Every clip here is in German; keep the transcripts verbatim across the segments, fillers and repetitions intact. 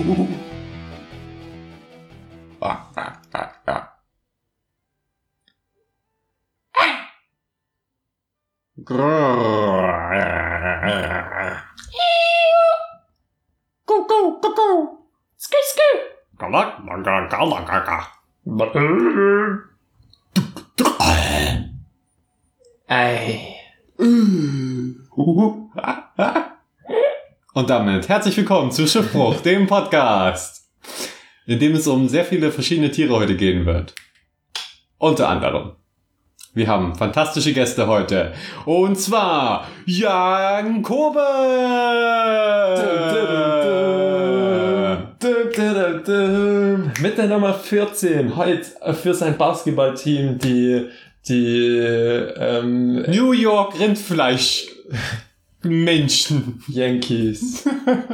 Ah, ah, ah, ah. Go, go, go, go. Ski, ski. Ey. Und damit herzlich willkommen zu Schiffbruch, dem Podcast, in dem es um sehr viele verschiedene Tiere heute gehen wird. Unter anderem, wir haben fantastische Gäste heute. Und zwar Jan Kobe! Mit der Nummer vierzehn heute für sein Basketballteam die die ähm, New York Rindfleisch Menschen Yankees.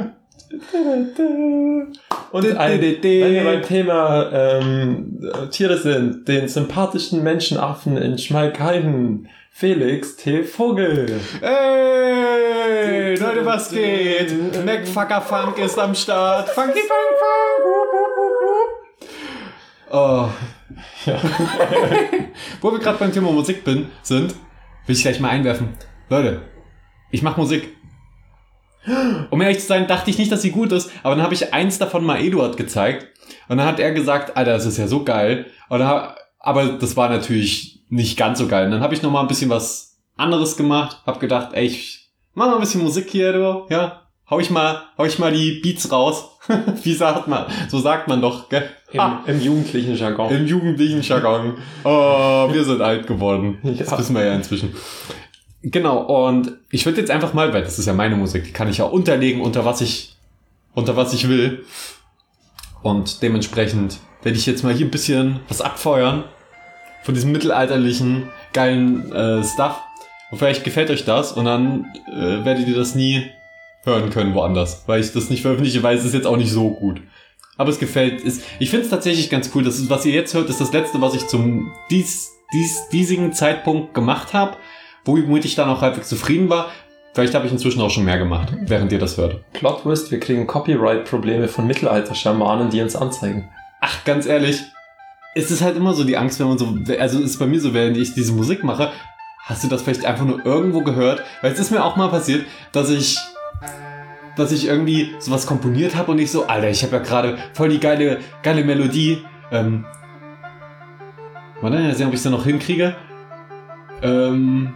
Und ein, wenn wir beim Thema ähm, Tiere sind, den sympathischen Menschenaffen in Schmalkalden, Felix T. Vogel. Ey, Leute, was geht? Macfucker Funk ist am Start. Funky Funk Funk. Oh. Ja. Wo wir gerade beim Thema Musik bin, sind, will ich gleich mal einwerfen. Leute, ich mache Musik. Um ehrlich zu sein, dachte ich nicht, dass sie gut ist, aber dann habe ich eins davon mal Eduard gezeigt und dann hat er gesagt, Alter, das ist ja so geil. Und dann, aber das war natürlich nicht ganz so geil. Und dann habe ich noch mal ein bisschen was anderes gemacht, habe gedacht, ey, ich mach mal ein bisschen Musik hier, du, ja, hau ich mal, hau ich mal die Beats raus. Wie sagt man? So sagt man doch, gell? Im, ah, im jugendlichen Jargon. Im jugendlichen Jargon. Oh, wir sind alt geworden. Das ja. wissen wir ja inzwischen. Genau, und ich würde jetzt einfach mal, weil das ist ja meine Musik, die kann ich ja unterlegen, unter was ich, unter was ich will. Und dementsprechend werde ich jetzt mal hier ein bisschen was abfeuern von diesem mittelalterlichen, geilen äh, Stuff. Und vielleicht gefällt euch das und dann äh, werdet ihr das nie hören können woanders, weil ich das nicht veröffentliche, weil es ist jetzt auch nicht so gut. Aber es gefällt, ist, ich finde es tatsächlich ganz cool. Das ist, was ihr jetzt hört, ist das letzte, was ich zum dies, dies, diesigen Zeitpunkt gemacht habe, womit ich dann auch halbwegs zufrieden war. Vielleicht habe ich inzwischen auch schon mehr gemacht, während ihr das hört. Plot Twist, wir kriegen Copyright-Probleme von Mittelalter-Schamanen, die uns anzeigen. Ach, ganz ehrlich, es ist halt immer so die Angst, wenn man so, also es ist bei mir so, während ich diese Musik mache, hast du das vielleicht einfach nur irgendwo gehört? Weil es ist mir auch mal passiert, dass ich dass ich irgendwie sowas komponiert habe und ich so, Alter, ich habe ja gerade voll die geile, geile Melodie. Ähm, warte, mal sehen, ob ich es da noch hinkriege. Ähm,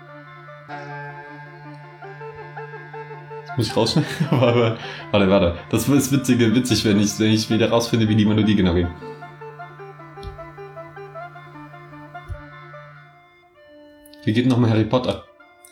das muss ich rausschneiden. warte, warte, warte. Das ist witzig, witzig, wenn ich, wenn ich wieder rausfinde, wie die Melodie genau geht. Wie geht nochmal Harry Potter?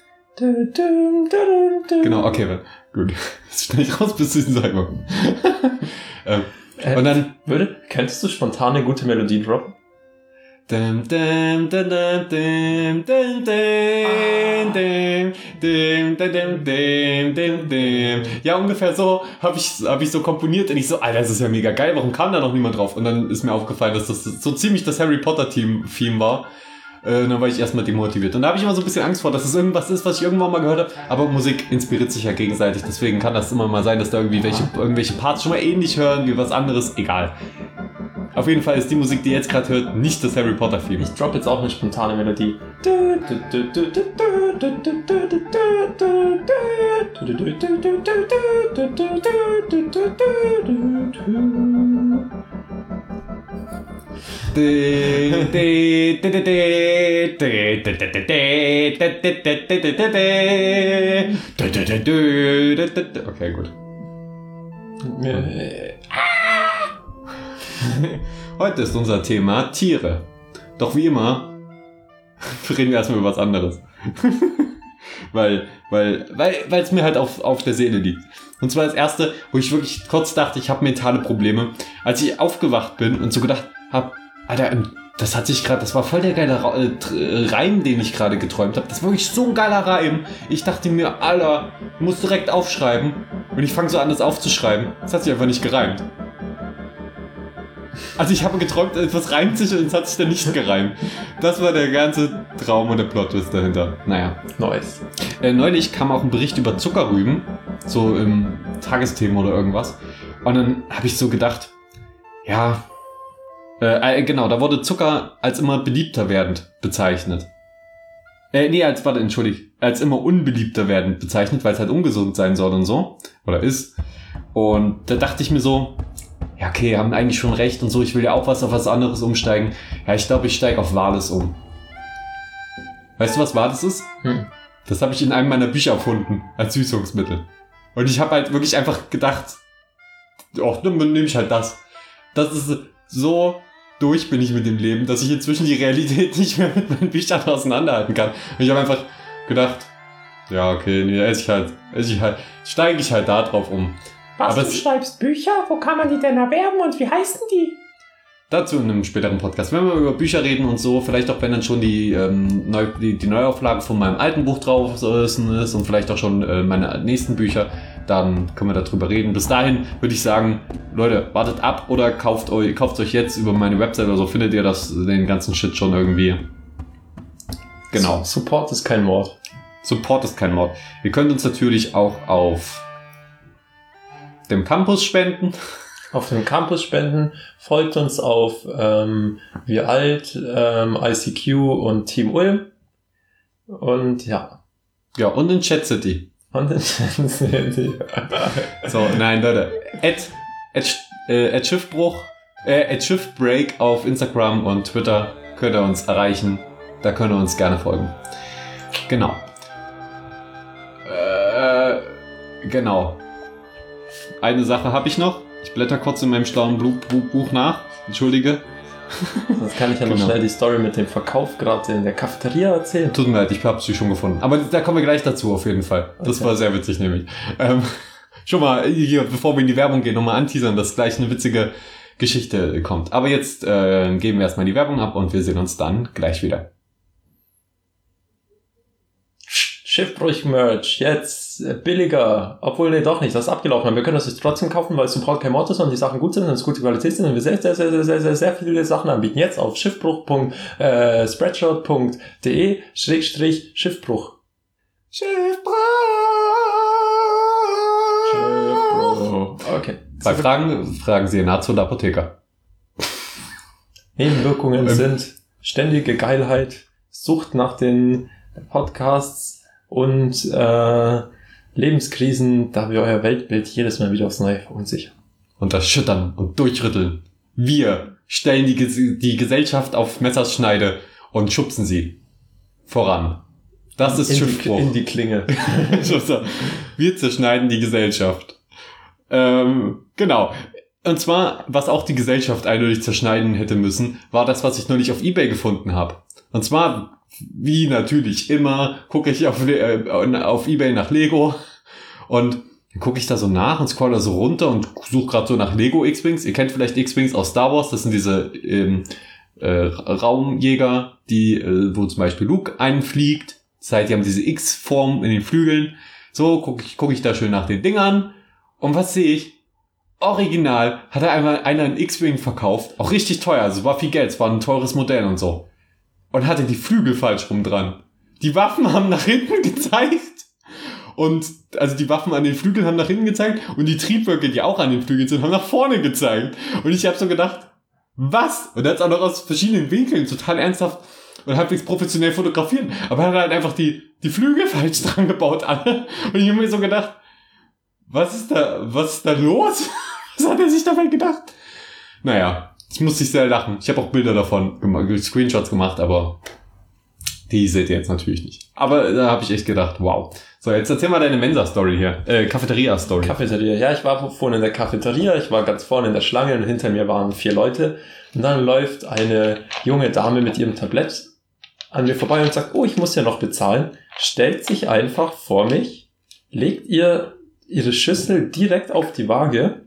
Genau, okay, gut. Jetzt schneide ich raus, bis zu diesen Zeitpunkt. ähm, äh, und dann würde, könntest du spontan eine gute Melodie droppen? Dum, dum, dum, dum, dum, dum, dum, dum, dum, dum, dum, dum. Ja, ungefähr so habe ich, hab ich so komponiert und ich so, Alter, das ist ja mega geil, warum kam da noch niemand drauf? Und dann ist mir aufgefallen, dass das so ziemlich das Harry Potter-Theme war. Äh, dann war ich erstmal demotiviert. Und da habe ich immer so ein bisschen Angst vor, dass es irgendwas ist, was ich irgendwann mal gehört habe. Aber Musik inspiriert sich ja gegenseitig. Deswegen kann das immer mal sein, dass da irgendwie welche, irgendwelche Parts schon mal ähnlich hören wie was anderes. Egal. Auf jeden Fall ist die Musik, die ihr jetzt gerade hört, nicht das Harry Potter-Theme. Ich drop jetzt auch eine spontane Melodie. Okay, gut. Heute ist unser Thema Tiere. Doch wie immer reden wir erstmal über was anderes. weil, weil, weil, weil es mir halt auf, auf der Seele liegt. Und zwar das erste, wo ich wirklich kurz dachte, ich habe mentale Probleme, als ich aufgewacht bin und so gedacht habe, Alter, das hat sich gerade, das war voll der geile Ra- äh, Reim, den ich gerade geträumt habe. Das war wirklich so ein geiler Reim. Ich dachte mir, Alter, ich muss direkt aufschreiben. Und ich fange so an, das aufzuschreiben. Das hat sich einfach nicht gereimt. Also ich habe geträumt, etwas reimt sich und es hat sich dann nicht gereimt. Das war der ganze Traum und der Plot-Twist dahinter. Naja. Nice. Äh, neulich kam auch ein Bericht über Zuckerrüben, so im Tagesthemen oder irgendwas. Und dann habe ich so gedacht, ja, äh, genau, da wurde Zucker als immer beliebter werdend bezeichnet. Äh, nee, als, warte, entschuldigt, als immer unbeliebter werdend bezeichnet, weil es halt ungesund sein soll und so, oder ist. Und da dachte ich mir so, ja, okay, haben eigentlich schon recht und so, ich will ja auch was auf was anderes umsteigen. Ja, ich glaube, ich steige auf Wales um. Weißt du, was Wales ist? Hm. Das habe ich in einem meiner Bücher erfunden, als Süßungsmittel. Und ich habe halt wirklich einfach gedacht, oh, dann nehme ich halt das. Das ist so durch bin ich mit dem Leben, dass ich inzwischen die Realität nicht mehr mit meinen Büchern auseinanderhalten kann. Und ich habe einfach gedacht, ja, okay, nee, esse ich halt, esse ich halt, steige ich halt da drauf um. Was, aber du schreibst Bücher? Wo kann man die denn erwerben und wie heißen die? Dazu in einem späteren Podcast. Wenn wir über Bücher reden und so, vielleicht auch wenn dann schon die, ähm, Neu- die, die Neuauflage von meinem alten Buch draußen ist und vielleicht auch schon äh, meine nächsten Bücher, dann können wir darüber reden. Bis dahin würde ich sagen, Leute, wartet ab oder kauft euch, kauft euch jetzt über meine Website oder so, findet ihr das, den ganzen Shit schon irgendwie. Genau. Support ist kein Mord. Support ist kein Mord. Ihr könnt uns natürlich auch auf dem Campus spenden. Auf dem Campus spenden. Folgt uns auf ähm, Wir Alt, ähm, I C Q und Team Ulm. Und ja. Ja, und in Chat City. Und in Chat City. So, nein, Leute. At, at, äh, at Schiffbruch, äh, at Schiffbreak auf Instagram und Twitter könnt ihr uns erreichen. Da könnt ihr uns gerne folgen. Genau. Äh, genau. Eine Sache habe ich noch. Ich blätter kurz in meinem schlauen Buch nach. Entschuldige. Sonst kann ich ja noch genau. schnell die Story mit dem Verkauf gerade in der Cafeteria erzählen. Tut mir leid, ich habe sie schon gefunden. Aber da kommen wir gleich dazu auf jeden Fall. Das okay. war sehr witzig nämlich. Ähm, schon mal, hier, bevor wir in die Werbung gehen, nochmal anteasern, dass gleich eine witzige Geschichte kommt. Aber jetzt äh, geben wir erstmal die Werbung ab und wir sehen uns dann gleich wieder. Schiffbruch-Merch, jetzt billiger, obwohl, nee, doch nicht, das ist abgelaufen, aber wir können das jetzt trotzdem kaufen, weil Support kein Mord ist und die Sachen gut sind und es gute Qualität sind und wir sehr, sehr, sehr, sehr, sehr, sehr, sehr viele Sachen anbieten. Jetzt auf schiffbruch punkt spreadshirt punkt de schrägstrich Schiffbruch. Schiffbruch! Schiffbruch. Okay. Bei Fragen, fragen Sie einen Arzt oder Apotheker. Nebenwirkungen ähm. sind ständige Geilheit, Sucht nach den Podcasts, und äh, Lebenskrisen, da wir euer Weltbild jedes Mal wieder aufs Neue verunsichern. Und das Schüttern und Durchrütteln. Wir stellen die, die Gesellschaft auf Messerschneide und schubsen sie voran. Das ist in Schiffbruch. Die, in die Klinge. Wir zerschneiden die Gesellschaft. Ähm, genau. Und zwar, was auch die Gesellschaft eindeutig zerschneiden hätte müssen, war das, was ich neulich auf eBay gefunden habe. Und zwar... Wie natürlich immer, gucke ich auf, äh, auf eBay nach Lego und dann gucke ich da so nach und scroll da so runter und suche gerade so nach Lego X-Wings. Ihr kennt vielleicht X-Wings aus Star Wars, das sind diese ähm, äh, Raumjäger, die, äh, wo zum Beispiel Luke einfliegt. Das heißt, die haben diese X-Form in den Flügeln. So gucke ich, guck ich da schön nach den Dingern und was sehe ich? Original hat er einmal einer einen X-Wing verkauft, auch richtig teuer, also war viel Geld, es war ein teures Modell und so. Und hatte die Flügel falsch rum dran. Die Waffen haben nach hinten gezeigt. Und, also die Waffen an den Flügeln haben nach hinten gezeigt. Und die Triebwerke, die auch an den Flügeln sind, haben nach vorne gezeigt. Und ich habe so gedacht, was? Und er hat es auch noch aus verschiedenen Winkeln total ernsthaft und halbwegs professionell fotografiert. Aber er hat halt einfach die, die Flügel falsch dran gebaut, alle. Und ich habe mir so gedacht, was ist da, was ist da los? Was hat er sich dabei gedacht? Naja. Ich musste sehr lachen. Ich habe auch Bilder davon gemacht, Screenshots gemacht, aber die seht ihr jetzt natürlich nicht. Aber da habe ich echt gedacht, wow. So, jetzt erzähl mal deine Mensa-Story hier. Äh, Cafeteria-Story. Cafeteria. Ja, ich war vorhin in der Cafeteria. Ich war ganz vorne in der Schlange und hinter mir waren vier Leute. Und dann läuft eine junge Dame mit ihrem Tablett an mir vorbei und sagt, oh, ich muss ja noch bezahlen. Stellt sich einfach vor mich, legt ihr ihre Schüssel direkt auf die Waage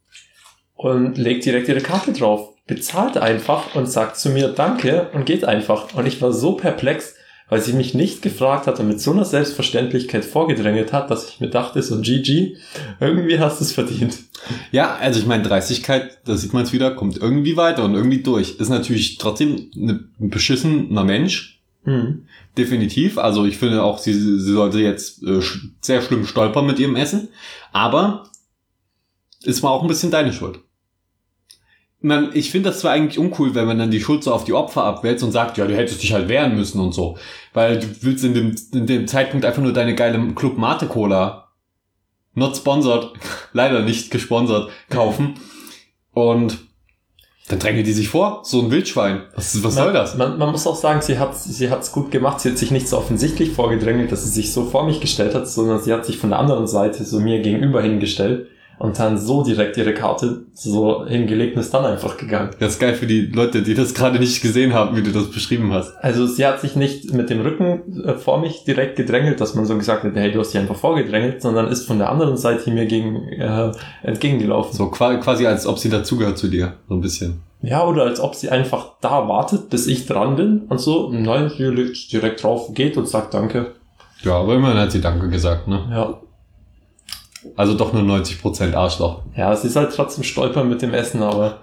und legt direkt ihre Karte drauf. Bezahlt einfach und sagt zu mir Danke und geht einfach. Und ich war so perplex, weil sie mich nicht gefragt hat und mit so einer Selbstverständlichkeit vorgedrängelt hat, dass ich mir dachte, so G G, irgendwie hast du es verdient. Ja, also ich meine, Dreistigkeit, da sieht man es wieder, kommt irgendwie weiter und irgendwie durch. Ist natürlich trotzdem ein beschissener Mensch. Mhm. Definitiv. Also ich finde auch, sie, sie sollte jetzt äh, sehr schlimm stolpern mit ihrem Essen. Aber ist mal auch ein bisschen deine Schuld. Man, ich finde das zwar eigentlich uncool, wenn man dann die Schuld so auf die Opfer abwälzt und sagt, ja, du hättest dich halt wehren müssen und so. Weil du willst in dem, in dem Zeitpunkt einfach nur deine geile Club Mate Cola, not sponsored, leider nicht gesponsert, kaufen. Und dann drängen die sich vor, so ein Wildschwein. Was, was man, soll das? Man, man muss auch sagen, sie hat sie hat's gut gemacht. Sie hat sich nicht so offensichtlich vorgedrängelt, dass sie sich so vor mich gestellt hat, sondern sie hat sich von der anderen Seite so mir gegenüber hingestellt und dann so direkt ihre Karte so hingelegt und ist dann einfach gegangen. Das ist geil für die Leute, die das gerade nicht gesehen haben, wie du das beschrieben hast. Also sie hat sich nicht mit dem Rücken äh, vor mich direkt gedrängelt, dass man so gesagt hat, hey, du hast dich einfach vorgedrängelt, sondern ist von der anderen Seite mir gegen, äh, entgegengelaufen. So quasi, als ob sie dazugehört zu dir, so ein bisschen. Ja, oder als ob sie einfach da wartet, bis ich dran bin und so, nein, sie legt direkt drauf, geht und sagt Danke. Ja, aber immerhin hat sie Danke gesagt, ne? Ja. Also doch nur neunzig Prozent Arschloch. Ja, sie ist halt trotzdem stolpern mit dem Essen, aber...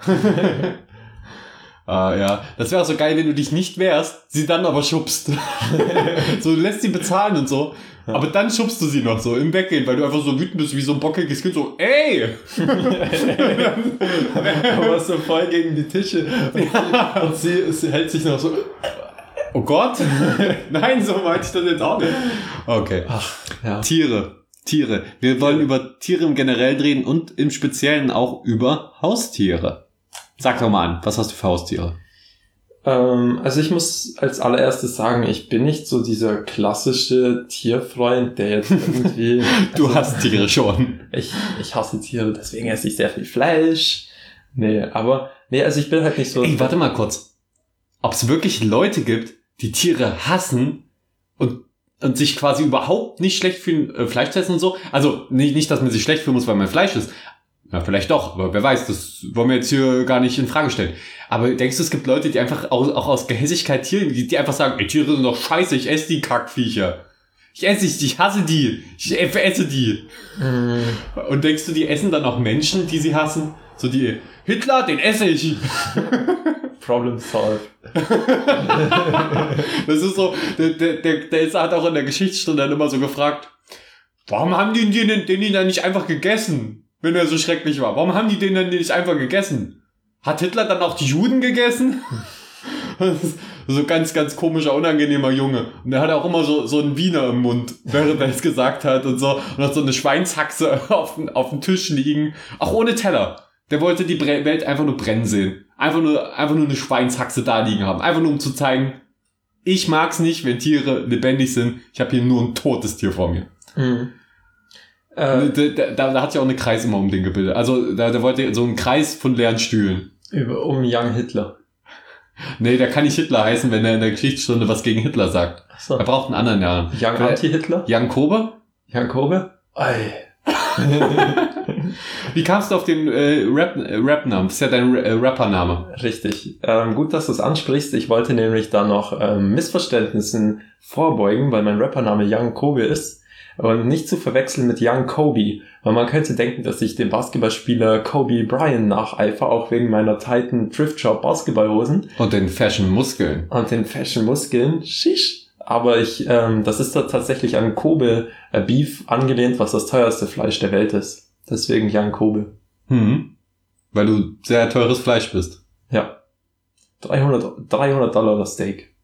ah, ja. Das wäre so geil, wenn du dich nicht wehrst, sie dann aber schubst. So, du lässt sie bezahlen und so, ja. Aber dann schubst du sie noch so im Weggehen, weil du einfach so wütend bist, wie so ein bockiges Kind, so, ey! Aber so voll gegen die Tische. Und, ja. sie, und sie, sie hält sich noch so... Oh Gott! Nein, so meinte ich das jetzt auch nicht. Okay. Ach, ja. Tiere. Tiere. Wir wollen ja. über Tiere im Generellen reden und im Speziellen auch über Haustiere. Sag doch mal an, was hast du für Haustiere? Ähm, also ich muss als allererstes sagen, ich bin nicht so dieser klassische Tierfreund, der jetzt irgendwie... du also, hast Tiere schon. Ich, ich hasse Tiere, deswegen esse ich sehr viel Fleisch. Nee, aber... Nee, also ich bin halt nicht so... Ey, warte mal kurz. Ob es wirklich Leute gibt, die Tiere hassen und und sich quasi überhaupt nicht schlecht fühlen, äh, Fleisch zu essen und so. Also nicht, nicht, dass man sich schlecht fühlen muss, weil man Fleisch isst. Ja, vielleicht doch, aber wer weiß, das wollen wir jetzt hier gar nicht in Frage stellen. Aber denkst du, es gibt Leute, die einfach auch, auch aus Gehässigkeit Tiere, die, die einfach sagen, ey, Tiere sind doch scheiße, ich esse die Kackviecher. Ich esse die, ich hasse die, ich esse die. Mm. Und denkst du, die essen dann auch Menschen, die sie hassen? So die, Hitler, den esse ich. Problem solved. Das ist so, der, der, der, der ist, hat auch in der Geschichtsstunde dann immer so gefragt, warum haben die den, den dann nicht einfach gegessen, wenn er so schrecklich war? Warum haben die den dann nicht einfach gegessen? Hat Hitler dann auch die Juden gegessen? Das ist so ganz, ganz komischer, unangenehmer Junge. Und der hat auch immer so, so einen Wiener im Mund, während er es gesagt hat und so. Und hat so eine Schweinshaxe auf, auf dem Tisch liegen. Auch ohne Teller. Der wollte die Welt einfach nur brennen sehen. Einfach nur, einfach nur eine Schweinshaxe da liegen haben. Einfach nur um zu zeigen, ich mag's nicht, wenn Tiere lebendig sind. Ich habe hier nur ein totes Tier vor mir. Mhm. Äh, da, da, da hat sich auch eine Kreis immer um den gebildet. Also da, da wollte so einen Kreis von leeren Stühlen. Über, um Young Hitler. Nee, der kann nicht Hitler heißen, wenn er in der Geschichtsstunde was gegen Hitler sagt. Ach so. Er braucht einen anderen Namen. Young Anti-Hitler? Young Kobe? Young Kobe? Ey. Wie kamst du auf den äh, Rap, äh, Rap-Namen? Das ist ja dein äh, Rappername. Richtig. Ähm, gut, dass du es ansprichst. Ich wollte nämlich da noch ähm, Missverständnissen vorbeugen, weil mein Rappername Young Kobe ist. Und nicht zu verwechseln mit Young Kobe. Weil man könnte denken, dass ich dem Basketballspieler Kobe Bryant nacheifere, auch wegen meiner tighten Thrift-Shop Basketballhosen. Und den Fashion-Muskeln. Und den Fashion-Muskeln. Shish. Aber ich, ähm, das ist da tatsächlich an Kobe äh, Beef angelehnt, was das teuerste Fleisch der Welt ist. Deswegen Young Kobe. Hm. Weil du sehr teures Fleisch bist. Ja. dreihundert Dollar das Steak.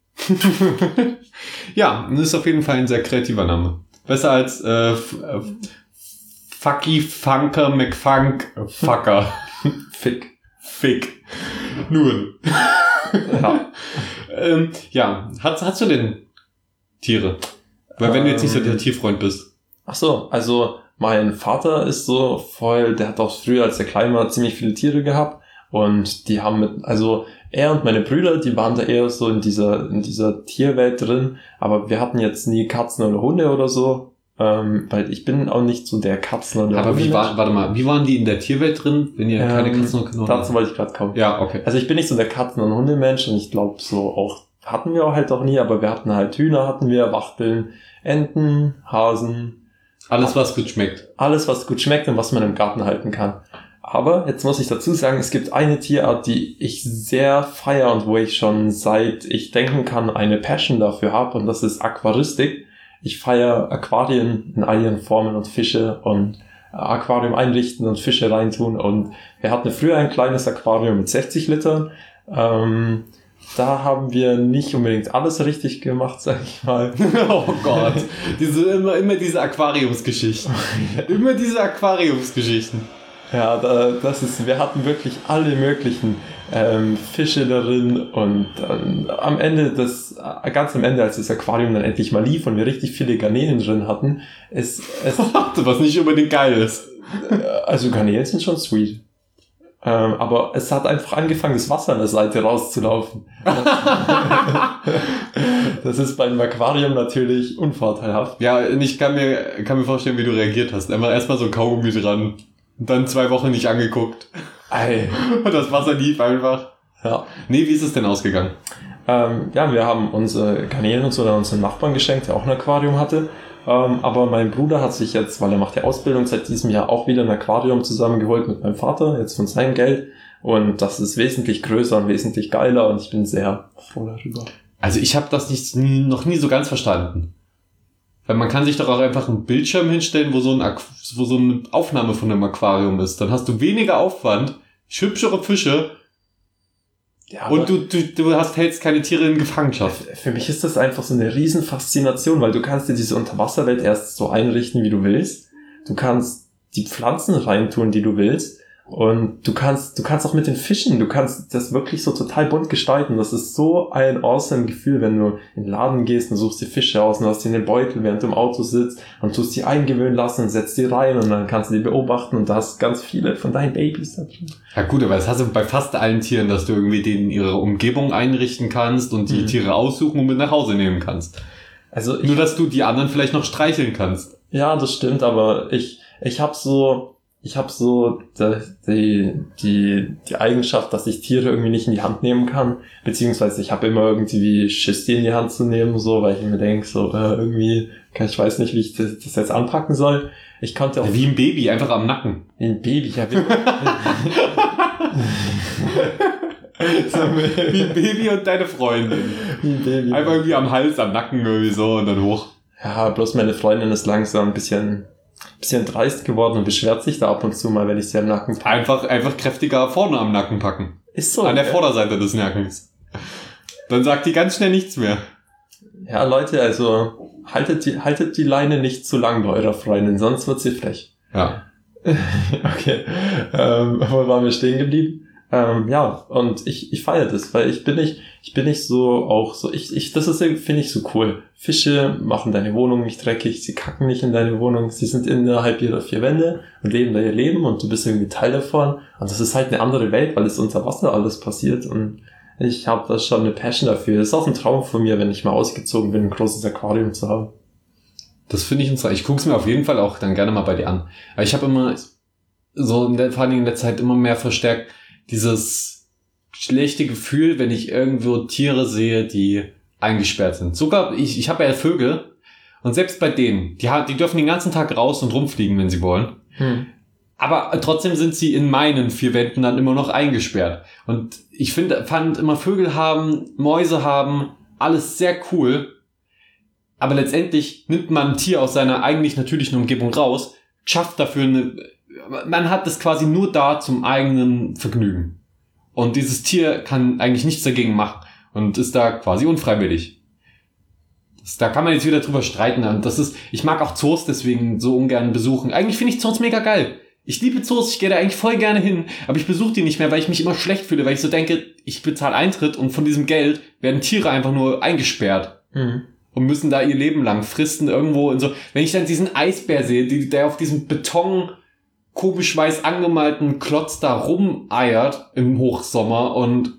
Ja, das ist auf jeden Fall ein sehr kreativer Name. Besser als äh, F- äh, Fucky Funker McFunk Fucker. Fick. Fick. Nur. Ja. ähm, ja. Hast, hast du denn Tiere? Weil wenn du jetzt nicht so der Tierfreund bist. Ach so, also mein Vater ist so voll, der hat auch früher, als er klein war, ziemlich viele Tiere gehabt. Und die haben mit, also er und meine Brüder, die waren da eher so in dieser in dieser Tierwelt drin, aber wir hatten jetzt nie Katzen oder Hunde oder so, ähm, weil ich bin auch nicht so der Katzen oder Aber wie war, warte mal, wie waren die in der Tierwelt drin, wenn ihr ähm, keine Katzen und Hunde habt? Dazu wollte ich gerade kommen. Ja, okay. Also ich bin nicht so der Katzen- und Hundemensch und ich glaube so auch, hatten wir auch halt auch nie, aber wir hatten halt Hühner, hatten wir, Wachteln, Enten, Hasen. Alles, was gut schmeckt. Alles, was gut schmeckt und was man im Garten halten kann. Aber jetzt muss ich dazu sagen, es gibt eine Tierart, die ich sehr feiere und wo ich schon seit ich denken kann eine Passion dafür habe, und das ist Aquaristik. Ich feiere Aquarien in all ihren Formen und Fische und Aquarium einrichten und Fische reintun. Und wir hatten früher ein kleines Aquarium mit sechzig Litern. Ähm, da haben wir nicht unbedingt alles richtig gemacht, sag ich mal. Oh Gott, diese, immer, immer diese Aquariumsgeschichten. Immer diese Aquariumsgeschichten. Ja, da, das ist, wir hatten wirklich alle möglichen ähm, Fische darin und ähm, am Ende, das, ganz am Ende, als das Aquarium dann endlich mal lief und wir richtig viele Garnelen drin hatten, ist es... Was nicht unbedingt geil ist. Also Garnelen sind schon sweet. Ähm, aber es hat einfach angefangen, das Wasser an der Seite rauszulaufen. Das ist beim Aquarium natürlich unvorteilhaft. Ja, ich kann mir, kann mir vorstellen, wie du reagiert hast. Einmal erstmal so Kaugummi dran. Und dann zwei Wochen nicht angeguckt. Ey. Und das Wasser lief einfach. Ja. Nee, wie ist es denn ausgegangen? Ähm, ja, wir haben unsere Garnelen und so dann unseren Nachbarn geschenkt, der auch ein Aquarium hatte. Ähm, aber mein Bruder hat sich jetzt, weil er macht die Ausbildung seit diesem Jahr, auch wieder ein Aquarium zusammengeholt mit meinem Vater, jetzt von seinem Geld. Und das ist wesentlich größer und wesentlich geiler und ich bin sehr froh darüber. Also ich habe das nicht, nie, noch nie so ganz verstanden. Weil man kann sich doch auch einfach einen Bildschirm hinstellen, wo so, ein, wo so eine Aufnahme von einem Aquarium ist. Dann hast du weniger Aufwand, hübschere Fische ja, und du, du, du hast, hältst keine Tiere in Gefangenschaft. Für mich ist das einfach so eine Riesenfaszination, weil du kannst dir diese Unterwasserwelt erst so einrichten, wie du willst. Du kannst die Pflanzen reintun, die du willst. Und du kannst, du kannst auch mit den Fischen, du kannst das wirklich so total bunt gestalten. Das ist so ein awesome Gefühl, wenn du in den Laden gehst und suchst die Fische aus und hast die in den Beutel, während du im Auto sitzt und tust die eingewöhnen lassen und setzt die rein und dann kannst du die beobachten und da hast ganz viele von deinen Babys da drin. Ja gut, aber das hast du bei fast allen Tieren, dass du irgendwie denen ihre Umgebung einrichten kannst und die mhm. Tiere aussuchen und mit nach Hause nehmen kannst. Also ich, nur, dass du die anderen vielleicht noch streicheln kannst. Ja, das stimmt, aber ich, ich hab so... Ich habe so die, die, die Eigenschaft, dass ich Tiere irgendwie nicht in die Hand nehmen kann, beziehungsweise ich habe immer irgendwie Schiss, die in die Hand zu nehmen, so, weil ich mir denke, so äh, irgendwie, ich weiß nicht, wie ich das, das jetzt anpacken soll. Ich konnte auch... Ja, wie ein Baby, einfach am Nacken. Wie ein Baby, ja. Wie, so, wie ein Baby und deine Freundin. Wie ein Baby. Einfach irgendwie am Hals, am Nacken irgendwie so und dann hoch. Ja, bloß meine Freundin ist langsam ein bisschen... bisschen dreist geworden und beschwert sich da ab und zu mal, wenn ich sie am Nacken packe. Einfach, einfach kräftiger vorne am Nacken packen. Ist so. An der ja. Vorderseite des Nackens. Dann sagt die ganz schnell nichts mehr. Ja, Leute, also haltet die, haltet die Leine nicht zu lang bei eurer Freundin, sonst wird sie frech. Ja. Okay. Ähm, wo waren wir stehen geblieben? Ähm, ja, und ich, ich feiere das, weil ich bin nicht, ich bin nicht so auch so, ich, ich, das ist, finde ich so cool. Fische machen deine Wohnung nicht dreckig, sie kacken nicht in deine Wohnung, sie sind innerhalb ihrer vier Wände und leben da ihr Leben und du bist irgendwie Teil davon. Und das ist halt eine andere Welt, weil es unter Wasser alles passiert und ich habe da schon eine Passion dafür. Das ist auch ein Traum von mir, wenn ich mal ausgezogen bin, ein großes Aquarium zu haben. Das finde ich interessant. Ich gucke es mir auf jeden Fall auch dann gerne mal bei dir an. Aber ich habe immer so in der, vor allem in der Zeit immer mehr verstärkt dieses schlechte Gefühl, wenn ich irgendwo Tiere sehe, die eingesperrt sind. Sogar, ich, ich habe ja Vögel und selbst bei denen, die, die dürfen den ganzen Tag raus und rumfliegen, wenn sie wollen. Hm. Aber trotzdem sind sie in meinen vier Wänden dann immer noch eingesperrt. Und ich finde, fand immer Vögel haben, Mäuse haben, alles sehr cool. Aber letztendlich nimmt man ein Tier aus seiner eigentlich natürlichen Umgebung raus, schafft dafür eine, man hat es quasi nur da zum eigenen Vergnügen. Und dieses Tier kann eigentlich nichts dagegen machen und ist da quasi unfreiwillig. Das, da kann man jetzt wieder drüber streiten. Und das ist, ich mag auch Zoos deswegen so ungern besuchen. Eigentlich finde ich Zoos mega geil. Ich liebe Zoos, ich gehe da eigentlich voll gerne hin, aber ich besuche die nicht mehr, weil ich mich immer schlecht fühle, weil ich so denke, ich bezahle Eintritt und von diesem Geld werden Tiere einfach nur eingesperrt. Mhm. Und müssen da ihr Leben lang fristen irgendwo und so. Wenn ich dann diesen Eisbär sehe, die, der auf diesem Beton komisch weiß angemalten Klotz da rumeiert im Hochsommer und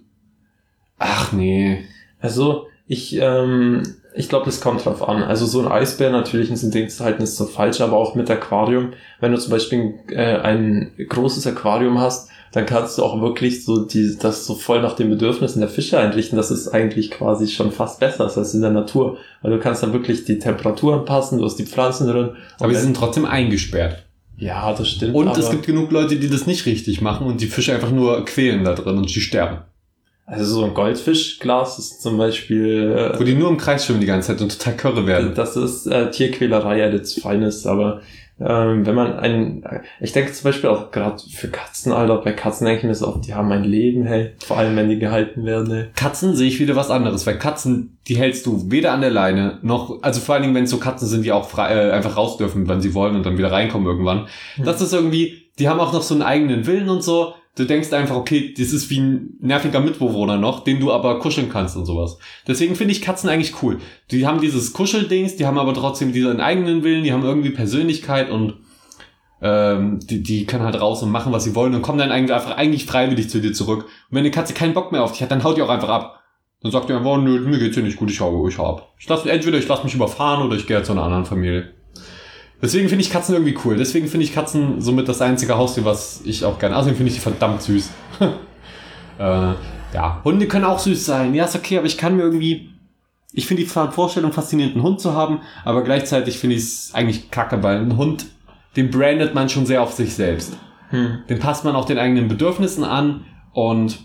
ach nee. Also ich ähm, ich glaube, das kommt drauf an. Also so ein Eisbär natürlich ist in dem Verhältnis so falsch, aber auch mit Aquarium. Wenn du zum Beispiel äh, ein großes Aquarium hast, dann kannst du auch wirklich so die das so voll nach den Bedürfnissen der Fische einrichten. Das ist eigentlich quasi schon fast besser als in der Natur. Weil du kannst dann wirklich die Temperatur anpassen, du hast die Pflanzen drin. Aber sie sind trotzdem eingesperrt. Ja, das stimmt. Und es gibt genug Leute, die das nicht richtig machen und die Fische einfach nur quälen da drin und die sterben. Also so ein Goldfischglas ist zum Beispiel... Äh, Wo die nur im Kreis schwimmen die ganze Zeit und total körre werden. Das ist äh, Tierquälerei at its finest, aber ähm, wenn man ein, ich denke zum Beispiel auch gerade für Katzen, Alter, bei Katzen denke ich mir so oft, die haben ein Leben, hey, vor allem wenn die gehalten werden, hey. Katzen sehe ich wieder was anderes, weil Katzen, die hältst du weder an der Leine, noch, also vor allen Dingen, wenn es so Katzen sind, die auch frei, äh, einfach raus dürfen, wann sie wollen und dann wieder reinkommen irgendwann. Mhm. Das ist irgendwie, die haben auch noch so einen eigenen Willen und so. Du denkst einfach, okay, das ist wie ein nerviger Mitbewohner noch, den du aber kuscheln kannst und sowas. Deswegen finde ich Katzen eigentlich cool. Die haben dieses Kuscheldings, die haben aber trotzdem diesen eigenen Willen, die haben irgendwie Persönlichkeit und ähm, die, die können halt raus und machen, was sie wollen und kommen dann eigentlich einfach eigentlich freiwillig zu dir zurück. Und wenn eine Katze keinen Bock mehr auf dich hat, dann haut die auch einfach ab. Dann sagt die einfach, nö, mir geht's hier nicht gut, ich hau, ich hau ab. Ich lass, entweder ich lass mich überfahren oder ich gehe zu einer anderen Familie. Deswegen finde ich Katzen irgendwie cool. Deswegen finde ich Katzen somit das einzige Haustier, was ich auch gerne... Außerdem finde ich die verdammt süß. äh, ja, Hunde können auch süß sein. Ja, ist okay, aber ich kann mir irgendwie... Ich finde die Vorstellung faszinierend, einen Hund zu haben, aber gleichzeitig finde ich es eigentlich kacke, weil ein Hund, den brandet man schon sehr auf sich selbst. Hm. Den passt man auch den eigenen Bedürfnissen an und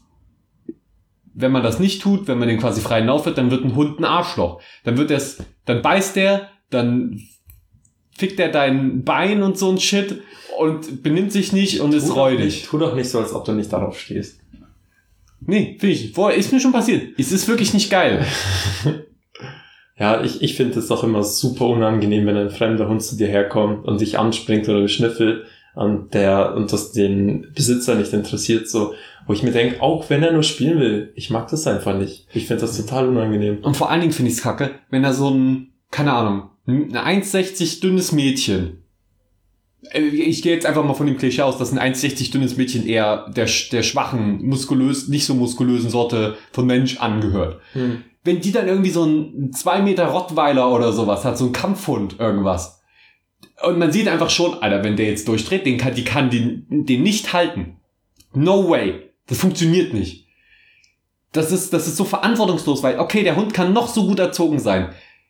wenn man das nicht tut, wenn man den quasi freien Lauf wird, dann wird ein Hund ein Arschloch. Dann wird es, dann beißt der, dann fickt er dein Bein und so ein Shit und benimmt sich nicht und ist räudig. Tu doch nicht so, als ob du nicht darauf stehst. Nee, finde ich. Vorher ist mir schon passiert. Es ist wirklich nicht geil. Ja, ich, ich finde es auch immer super unangenehm, wenn ein fremder Hund zu dir herkommt und dich anspringt oder beschnüffelt und der, und das den Besitzer nicht interessiert, so. Wo ich mir denke, auch wenn er nur spielen will, ich mag das einfach nicht. Ich finde das total unangenehm. Und vor allen Dingen finde ich es kacke, wenn er so ein, keine Ahnung, ein eins sechzig dünnes Mädchen. Ich gehe jetzt einfach mal von dem Klischee aus, dass ein eins sechzig dünnes Mädchen eher der, der schwachen, muskulös, nicht so muskulösen Sorte von Mensch angehört. Hm. Wenn die dann irgendwie so ein zwei Meter Rottweiler oder sowas hat, so ein Kampfhund, irgendwas. Und man sieht einfach schon, Alter, wenn der jetzt durchdreht, den kann, die kann den, den nicht halten. No way. Das funktioniert nicht. Das ist, das ist so verantwortungslos, weil, okay, der Hund kann noch so gut erzogen sein.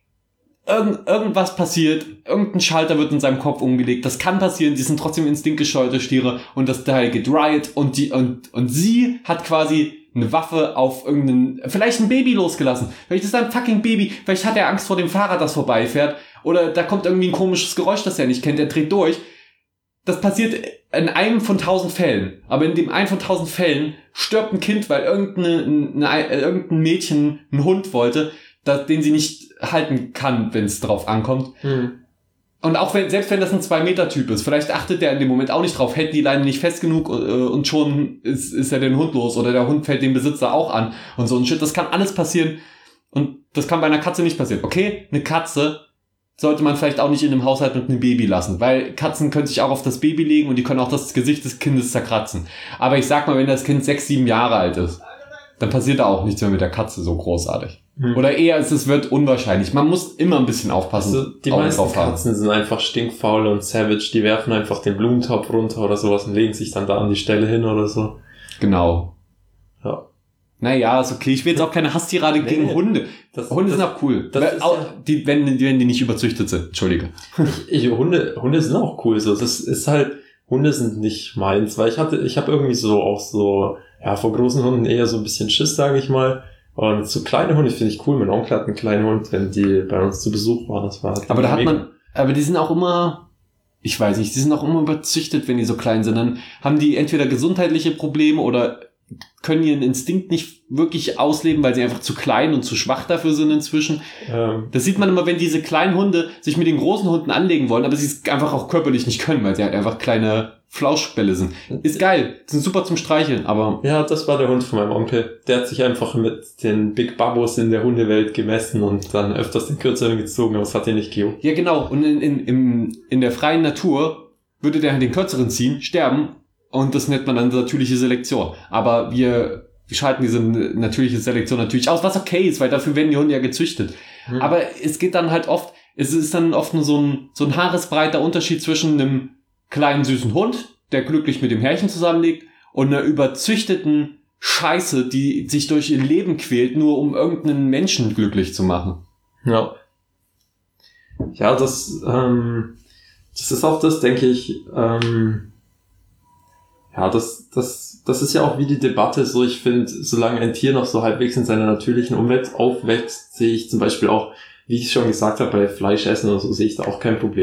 Irgend, irgendwas passiert, irgendein Schalter wird in seinem Kopf umgelegt, das kann passieren, die sind trotzdem instinktgescheuerte Stiere und das Teil geht Riot und die, und, und sie hat quasi eine Waffe auf irgendeinen, vielleicht ein Baby losgelassen, vielleicht ist da ein fucking Baby, vielleicht hat er Angst vor dem Fahrrad, das vorbeifährt, oder da kommt irgendwie ein komisches Geräusch, das er nicht kennt, er dreht durch. Das passiert in einem von tausend Fällen, aber in dem einen von tausend Fällen stirbt ein Kind, weil irgendeine, eine, irgendein Mädchen einen Hund wollte, das, den sie nicht halten kann, wenn es drauf ankommt. Mhm. Und auch wenn, selbst wenn das ein zwei Meter Typ ist, vielleicht achtet der in dem Moment auch nicht drauf, hält die Leine nicht fest genug äh, und schon ist, ist er den Hund los oder der Hund fällt dem Besitzer auch an und so ein Shit. Das kann alles passieren und das kann bei einer Katze nicht passieren. Okay, eine Katze sollte man vielleicht auch nicht in einem Haushalt mit einem Baby lassen, weil Katzen können sich auch auf das Baby legen und die können auch das Gesicht des Kindes zerkratzen. Aber ich sag mal, wenn das Kind sechs, sieben Jahre alt ist, dann passiert da auch nichts mehr mit der Katze so großartig. Hm. Oder eher, es wird unwahrscheinlich. Man muss immer ein bisschen aufpassen. Also die meisten Katzen sind einfach stinkfaul und savage. Die werfen einfach den Blumentopf runter oder sowas und legen sich dann da an die Stelle hin oder so. Genau. Ja. Naja, ist okay. Ich will jetzt auch keine Hasstirade nee, gegen Hunde. Das, Hunde das, sind auch cool. Das ist auch, ja, die, wenn, wenn die nicht überzüchtet sind. Entschuldige. Ich, ich, Hunde, Hunde sind auch cool. So, das ist halt, Hunde sind nicht meins, weil ich hatte, ich habe irgendwie so auch so, ja, vor großen Hunden eher so ein bisschen Schiss, sage ich mal. Und so kleine Hunde finde ich cool. Mein Onkel hat einen kleinen Hund, wenn die bei uns zu Besuch waren. Das war. Aber da hat man, aber die sind auch immer, ich weiß nicht, die sind auch immer überzüchtet, wenn die so klein sind. Dann haben die entweder gesundheitliche Probleme oder können ihren Instinkt nicht wirklich ausleben, weil sie einfach zu klein und zu schwach dafür sind inzwischen. Ähm. Das sieht man immer, wenn diese kleinen Hunde sich mit den großen Hunden anlegen wollen, aber sie es einfach auch körperlich nicht können, weil sie halt einfach kleine Flauschbälle sind. Ist geil, sind super zum Streicheln, aber... Ja, das war der Hund von meinem Onkel. Der hat sich einfach mit den Big Babos in der Hundewelt gemessen und dann öfters den kürzeren gezogen, aber es hat ihn nicht gejuckt. Ja, genau. Und in, in, in, in der freien Natur würde der den kürzeren ziehen, sterben, und das nennt man dann natürliche Selektion. Aber wir, wir schalten diese natürliche Selektion natürlich aus, was okay ist, weil dafür werden die Hunde ja gezüchtet. Mhm. Aber es geht dann halt oft, es ist dann oft nur so ein, so ein haaresbreiter Unterschied zwischen einem kleinen süßen Hund, der glücklich mit dem Herrchen zusammenlegt, und einer überzüchteten Scheiße, die sich durch ihr Leben quält, nur um irgendeinen Menschen glücklich zu machen. Ja. Ja, das, ähm, das ist auch das, denke ich, ähm, ja, das, das, das ist ja auch wie die Debatte, so ich finde, solange ein Tier noch so halbwegs in seiner natürlichen Umwelt aufwächst, sehe ich zum Beispiel auch, wie ich schon gesagt habe, bei Fleischessen oder so sehe ich da auch kein Problem.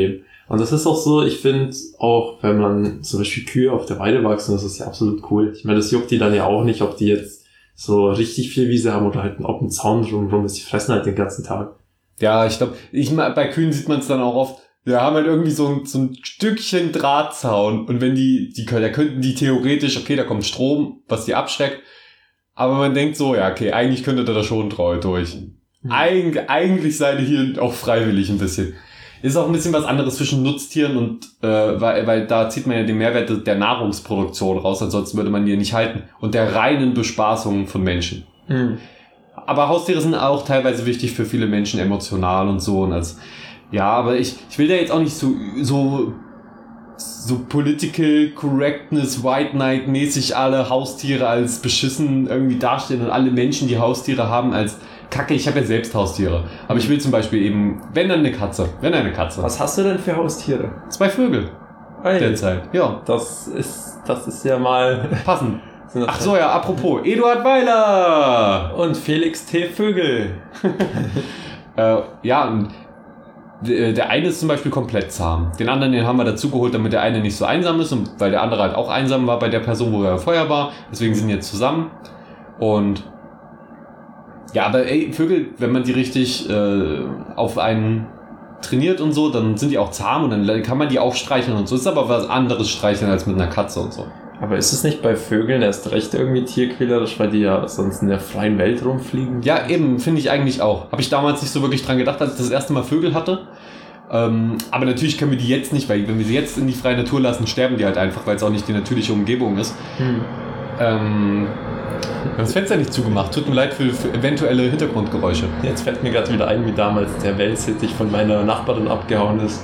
Und das ist auch so, ich finde auch, wenn man zum Beispiel Kühe auf der Weide wachsen, das ist ja absolut cool. Ich meine, das juckt die dann ja auch nicht, ob die jetzt so richtig viel Wiese haben oder halt auf dem Zaun drumherum ist. Die fressen halt den ganzen Tag. Ja, ich glaube, ich bei Kühen sieht man es dann auch oft. Wir haben halt irgendwie so ein, so ein Stückchen Drahtzaun und wenn die, die können, da könnten die theoretisch, okay, da kommt Strom, was die abschreckt, aber man denkt so, ja, okay, eigentlich könnte da schon treu durch. Mhm. Eig, eigentlich seid ihr hier auch freiwillig ein bisschen. Ist auch ein bisschen was anderes zwischen Nutztieren und, äh, weil, weil da zieht man ja den Mehrwert der Nahrungsproduktion raus, ansonsten würde man die ja nicht halten und der reinen Bespaßung von Menschen. Mhm. Aber Haustiere sind auch teilweise wichtig für viele Menschen emotional und so und als ja, aber ich, ich will da jetzt auch nicht so, so, so Political Correctness, White Knight mäßig alle Haustiere als beschissen irgendwie darstellen und alle Menschen, die Haustiere haben, als Kacke. Ich habe ja selbst Haustiere. Aber ich will zum Beispiel eben, wenn dann eine Katze, wenn eine Katze. Was hast du denn für Haustiere? Zwei Vögel. Hey, derzeit. Ja. Das ist, das ist ja mal passend. Ach so, ja, apropos, Eduard Weiler! Und Felix T. Vögel. äh, ja, und der eine ist zum Beispiel komplett zahm. Den anderen, den haben wir dazu geholt, damit der eine nicht so einsam ist und weil der andere halt auch einsam war bei der Person, wo er vorher war. Deswegen sind die jetzt zusammen. Und ja, aber ey, Vögel, wenn man die richtig äh, auf einen trainiert und so, dann sind die auch zahm und dann kann man die auch streicheln und so. Ist aber was anderes streicheln als mit einer Katze und so. Aber ist es nicht bei Vögeln erst recht irgendwie tierquälerisch, weil die ja sonst in der freien Welt rumfliegen? Ja, eben, finde ich eigentlich auch. Habe ich damals nicht so wirklich dran gedacht, als ich das erste Mal Vögel hatte. Ähm, aber natürlich können wir die jetzt nicht, weil wenn wir sie jetzt in die freie Natur lassen, sterben die halt einfach, weil es auch nicht die natürliche Umgebung ist. Hm. Ähm, wir haben das Fenster nicht zugemacht. Tut mir leid für, für eventuelle Hintergrundgeräusche. Jetzt fällt mir gerade wieder ein, wie damals der Wellensittich von meiner Nachbarin abgehauen ist.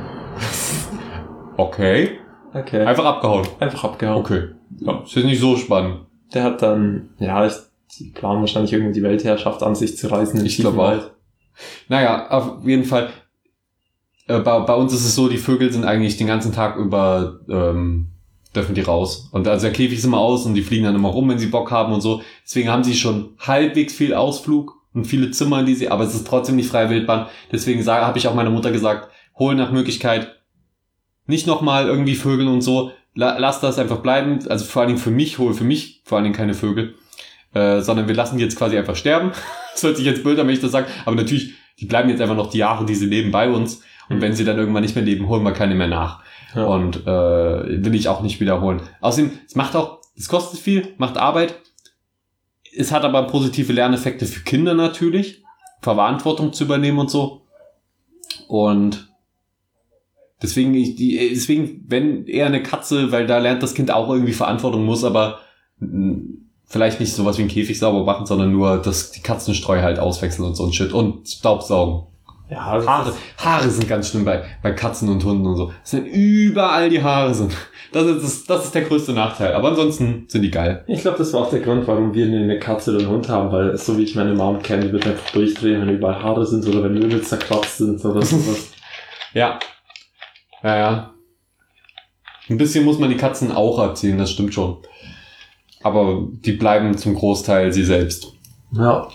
Okay. Okay. Einfach abgehauen. Einfach abgehauen. Okay. Ja, ist jetzt nicht so spannend. Der hat dann, ja, ich, die planen wahrscheinlich irgendwie die Weltherrschaft an sich zu reißen. Ich glaube auch. Naja, auf jeden Fall. Äh, bei, bei uns ist es so, die Vögel sind eigentlich den ganzen Tag über, ähm, dürfen die raus. Und also der Käfig ist immer aus und die fliegen dann immer rum, wenn sie Bock haben und so. Deswegen haben sie schon halbwegs viel Ausflug und viele Zimmer, die sie, aber es ist trotzdem nicht freie Wildbahn. Deswegen habe ich auch meiner Mutter gesagt, hol nach Möglichkeit nicht nochmal irgendwie Vögel und so, lass das einfach bleiben, also vor allen Dingen für mich, hol für mich vor allen Dingen keine Vögel, äh, sondern wir lassen die jetzt quasi einfach sterben. Das hört sich jetzt blöd an, wenn ich das sage, aber natürlich, die bleiben jetzt einfach noch die Jahre, die sie leben, bei uns und mhm. wenn sie dann irgendwann nicht mehr leben, holen wir keine mehr nach. Ja. Und äh, will ich auch nicht wiederholen. Außerdem, es macht auch, es kostet viel, macht Arbeit, es hat aber positive Lerneffekte für Kinder natürlich, Verantwortung zu übernehmen und so und Deswegen, ich, die, deswegen, wenn eher eine Katze, weil da lernt das Kind auch irgendwie Verantwortung, muss aber mh, vielleicht nicht sowas wie ein Käfig sauber machen, sondern nur das, die Katzenstreu halt auswechseln und so ein Shit und Staubsaugen. Ja, Haare, Haare sind ganz schlimm bei, bei Katzen und Hunden und so. Es sind überall die Haare sind. Das ist, das, das ist der größte Nachteil. Aber ansonsten sind die geil. Ich glaube, das war auch der Grund, warum wir eine Katze oder einen Hund haben, weil so wie ich meine Mom kenne, die wird einfach durchdrehen, wenn überall Haare sind oder wenn Möbel zerkratzt sind oder sowas. Ja. Ja, ja. Ein bisschen muss man die Katzen auch erziehen, das stimmt schon. Aber die bleiben zum Großteil sie selbst. Ja.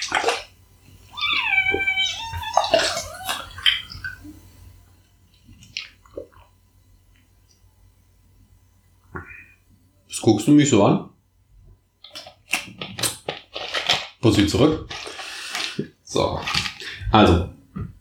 Was guckst du mich so an? Pussy zurück. So. Also.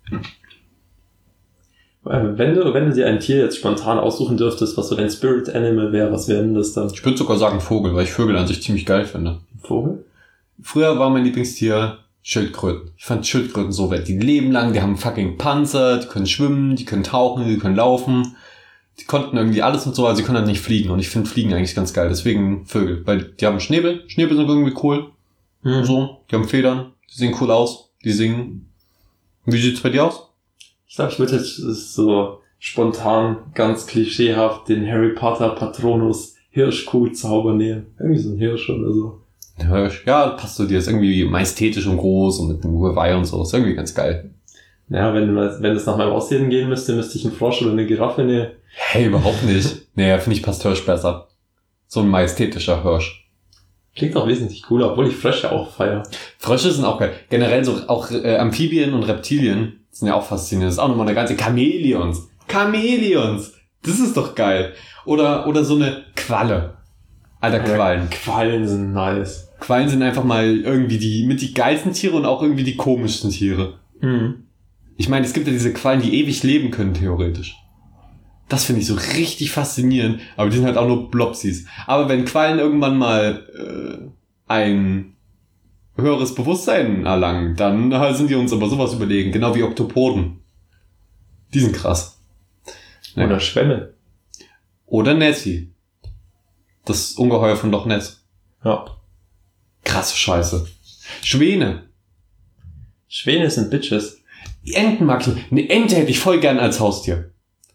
Wenn du, wenn du dir ein Tier jetzt spontan aussuchen dürftest, was so dein Spirit Animal wäre, was wäre denn das dann? Ich würde sogar sagen Vogel, weil ich Vögel an sich ziemlich geil finde. Vogel? Früher war mein Lieblingstier Schildkröten. Ich fand Schildkröten so wert. Die leben lang, die haben fucking Panzer, die können schwimmen, die können tauchen, die können laufen. Die konnten irgendwie alles und so, aber sie können halt nicht fliegen. Und ich finde Fliegen eigentlich ganz geil, deswegen Vögel. Weil die haben Schnäbel, Schnäbel sind irgendwie cool. Mhm. So, die haben Federn, die sehen cool aus, die singen. Wie sieht's bei dir aus? Ich glaube, ich würde jetzt so spontan, ganz klischeehaft den Harry Potter Patronus Hirschkuh-Zauber nehmen. Irgendwie so ein Hirsch oder so. Hirsch, ja, passt zu dir. Ist irgendwie majestätisch und groß und mit einem Geweih und so. Ist irgendwie ganz geil. Ja, wenn, wenn es nach meinem Aussehen gehen müsste, müsste ich einen Frosch oder eine Giraffe nehmen. Hey, überhaupt nicht. Nee, finde ich passt Hirsch besser. So ein majestätischer Hirsch. Klingt auch wesentlich cooler, obwohl ich Frösche auch feiere. Frösche sind auch geil. Generell so auch äh, Amphibien und Reptilien sind ja auch faszinierend. Das ist auch nochmal eine ganze Chamäleons. Chamäleons. Das ist doch geil. Oder, oder so eine Qualle. Alter, Quallen. Ja, Quallen sind nice. Quallen sind einfach mal irgendwie die mit die geilsten Tiere und auch irgendwie die komischsten Tiere. Mhm. Ich meine, es gibt ja diese Quallen, die ewig leben können, theoretisch. Das finde ich so richtig faszinierend. Aber die sind halt auch nur Blopsis. Aber wenn Quallen irgendwann mal äh, ein höheres Bewusstsein erlangen, dann sind die uns aber sowas überlegen. Genau wie Oktopoden. Die sind krass. Oder ja. Schwämme. Oder Nessie. Das Ungeheuer von Loch Ness. Ja. Krasse Scheiße. Schwäne. Schwäne sind Bitches. Enten mag ich nicht. Eine Ente hätte ich voll gern als Haustier.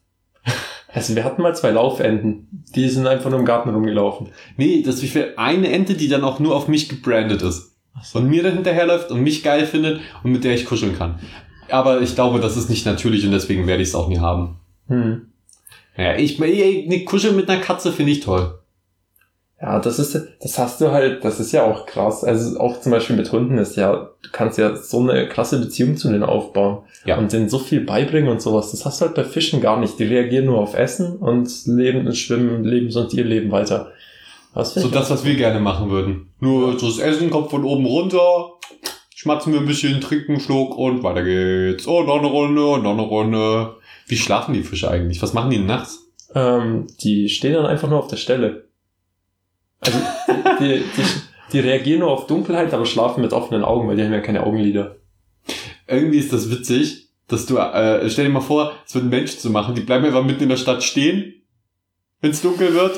Also wir hatten mal zwei Laufenten. Die sind einfach nur im Garten rumgelaufen. Nee, das ist eine Ente, die dann auch nur auf mich gebrandet ist. So. Und mir dann hinterherläuft und mich geil findet und mit der ich kuscheln kann. Aber ich glaube, das ist nicht natürlich und deswegen werde ich es auch nie haben. Hm. Ja, ich, ich, ne, kuscheln mit einer Katze finde ich toll. Ja, das ist, das hast du halt, das ist ja auch krass. Also auch zum Beispiel mit Hunden ist ja, du kannst ja so eine krasse Beziehung zu denen aufbauen. Ja. Und denen so viel beibringen und sowas. Das hast du halt bei Fischen gar nicht. Die reagieren nur auf Essen und leben und schwimmen, leben sonst ihr Leben weiter. Das so das, was wir gerne machen würden. Nur so das Essen kommt von oben runter, schmatzen wir ein bisschen, trinken einen Schluck und weiter geht's. Und noch eine Runde und noch eine Runde. Wie schlafen die Fische eigentlich? Was machen die nachts? Ähm, die stehen dann einfach nur auf der Stelle. Also die, die, die, die reagieren nur auf Dunkelheit, aber schlafen mit offenen Augen, weil die haben ja keine Augenlider. Irgendwie ist das witzig, dass du, äh, stell dir mal vor, es wird ein Mensch zu machen, die bleiben einfach mitten in der Stadt stehen, wenn es dunkel wird,